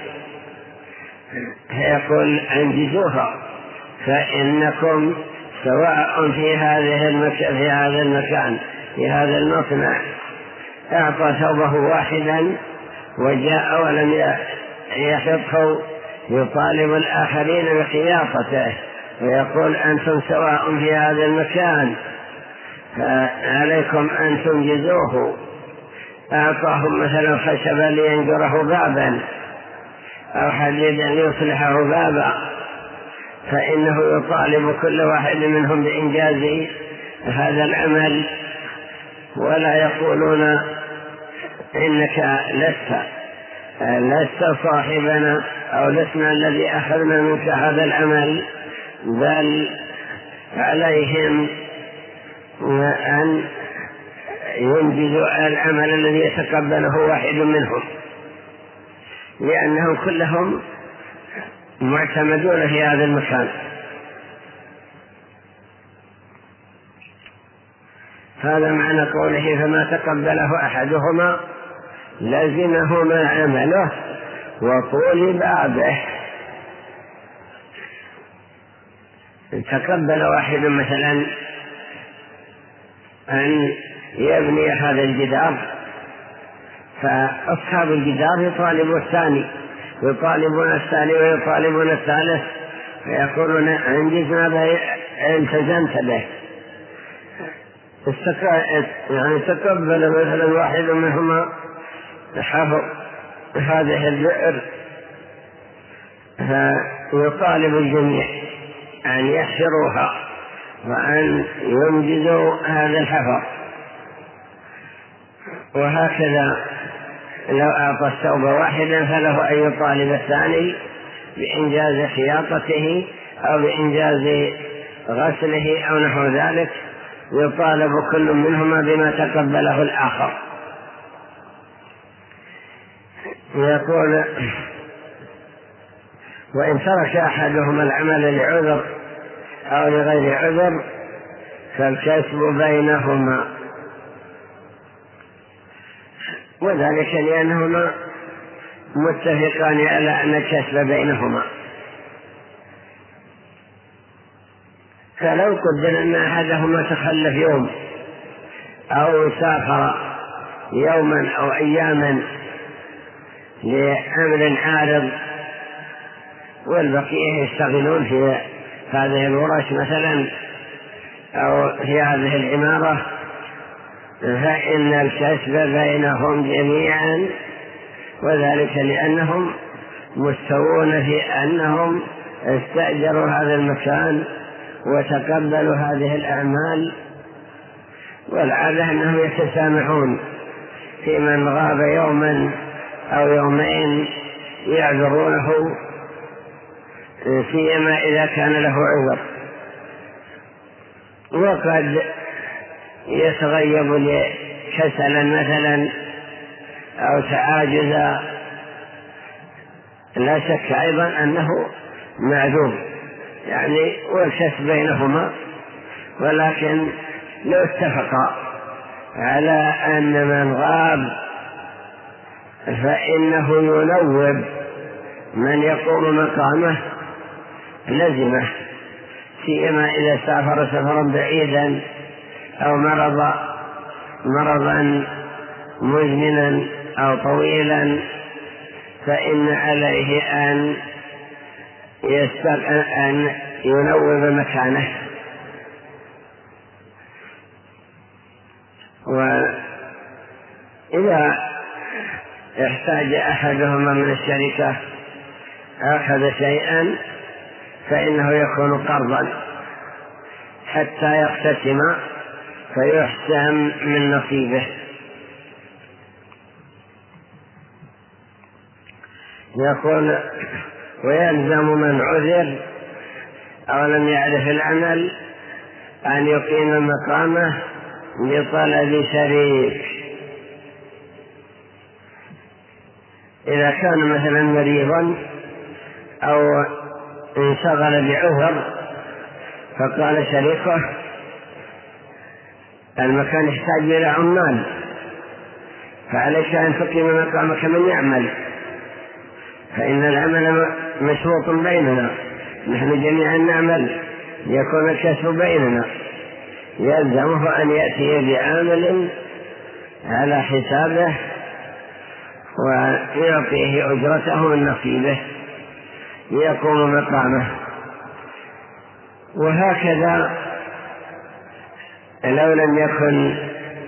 فيقول أنجزوها فإنكم سواء في هذه المكان في هذا المكان في هذا المصنع. أعطى ثوبه واحدا وجاء ولم يحطه يطالب الآخرين بخياطته ويقول أنتم سواء في هذا المكان فعليكم أن تنجزوه. أعطاهم مثلا خشبا لينجره بابا أو حديدا ليصلحه بابا، فإنه يطالب كل واحد منهم بإنجاز هذا العمل، ولا يقولون إنك لست لست صاحبنا أو لسنا الذي أخذنا منك هذا العمل، بل عليهم أن ينجزوا العمل الذي يتقبله واحد منهم، لأنهم كلهم معتمدون في هذا المكان. هذا معنى قوله فما تقبله أحدهما لزمه ما عمله وطول بابه. تقبل واحد مثلا أن يبني هذا الجدار، فأصحاب الجدار يطالبون الثاني يطالبون الثاني ويطالبون الثالث، فيقولون أنجزنا به التزمت به. يعني تقبل مثلا واحد منهما حفر هذه البئر، فيطالب الجميع أن يحفروها وأن ينجزوا هذا الحفر. وهكذا لو أعطى الثوب واحدا فله أن يطالب الثاني بإنجاز خياطته أو بإنجاز غسله أو نحو ذلك، يطالب كل منهما بما تقبله الآخر. يقول: وإن ترك أحدهما العمل لعذر أو لغير عذر فالكسب بينهما، وذلك لأنهما متفقان على أن الكسب بينهما. فلو قدر أن أحدهما تخلف يوم أو سافر يوما أو أياما لأمر عارض والبقية يشتغلون في هذه الورش مثلا أو في هذه العمارة، فإن الكسب بينهم جميعا، وذلك لأنهم مستوون في أنهم استأجروا هذا المكان وتقبلوا هذه الأعمال. والعادة أنهم يتسامحون في من غاب يوما أو يومين، يعذرونه سيما إذا كان له عذر. وقد يتغيب كسلا مثلا أو تعاجزا، لا شك أيضا أنه معذور يعني، والكسب بينهما. ولكن لو اتفقا على أن من غاب فإنه ينوب من يقوم مقامه لزمه، سيما إذا سافر سفرا بعيدا أو مرض مرضا مزمنا أو طويلا، فإن عليه أن أن ينوب مكانه. وإذا احتاج أحدهما من الشركة أخذ شيئا فإنه يكون قرضا حتى يقتسم فيحسم من نصيبه. يقول: ويلزم من عذر أو لم يعرف العمل أن يقيم مقامه لطلب شريك. إذا كان مثلا مريضا أو انشغل بعذر فقال شريكه: المكان يحتاج إلى عمال، فعليك أن تقيم مقامك من يعمل، فإن العمل مشروط بيننا، نحن جميعا نعمل، يكون الكسب بيننا. يلزمه أن يأتي بعامل على حسابه ويعطيه أجرته من نصيبه ليقوم مقامه. وهكذا لو لم يكن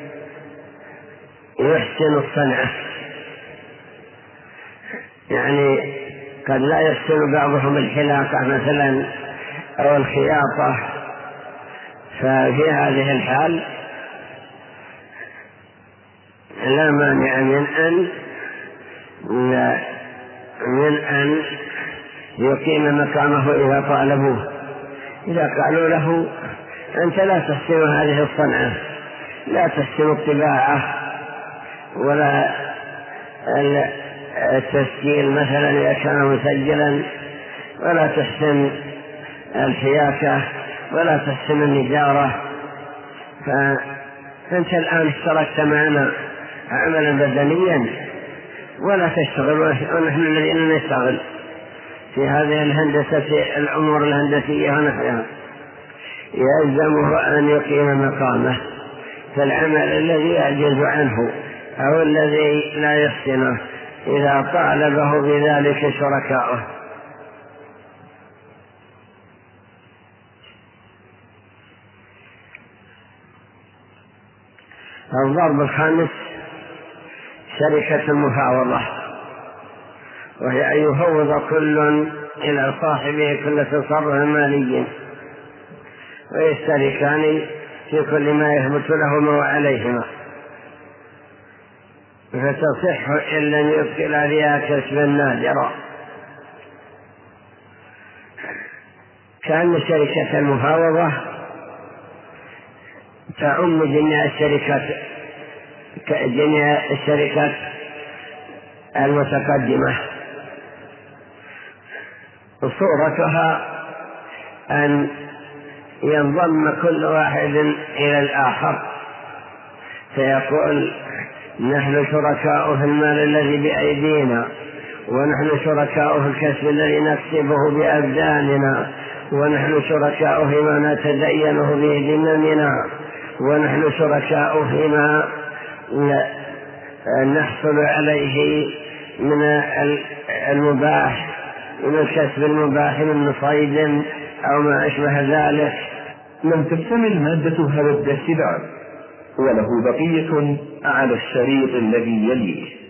يحسن الصنعة، يعني قد لا يحسن بعضهم الحلاقة مثلا أو الخياطة، ففي هذه الحال لا مانع من أن من أن يقيم مقامه إذا طالبوه. إذا قالوا له: أنت لا تحسن هذه الصنعة، لا تحسن الطباعة ولا التسجيل مثلا إذا كان مسجلا، ولا تحسن الحياكة ولا تحسن النجارة، فأنت الآن اشتركت معنا عملا بدنيا ولا تشتغل ونحن الذين نشتغل في هذه الهندسة الأمور الهندسية ونحوها، يلزمه أن يقيم مقامه في العمل الذي يعجز عنه أو الذي لا يحسنه إذا طالبه بذلك شركاؤه. الضرب الخامس شركة المفاوضة، وهي أن يفوض كل إلى صاحبه كل تصرف مالي ويشتركان في كل ما يثبت لهما وعليهما، فتصح إن لم يبطل فيها كسبا نادرا. كأن شركة المفاوضة تعم جميع الشركات جميع الشركات المتقدمة. صورتها أن ينضم كل واحد إلى الآخر فيقول نحن شركاء في المال الذي بأيدينا، ونحن شركاء في الكسب الذي نكسبه بأبداننا، ونحن شركاء فيما نتدينه به بمننا، ونحن شركاء فيما نحصل عليه من المباح من الكسب المباح من صيد أو ما أشبه ذلك. لم تكتمل مادة هذا الدرس بعد، وله بقية على الشريط الذي يليه.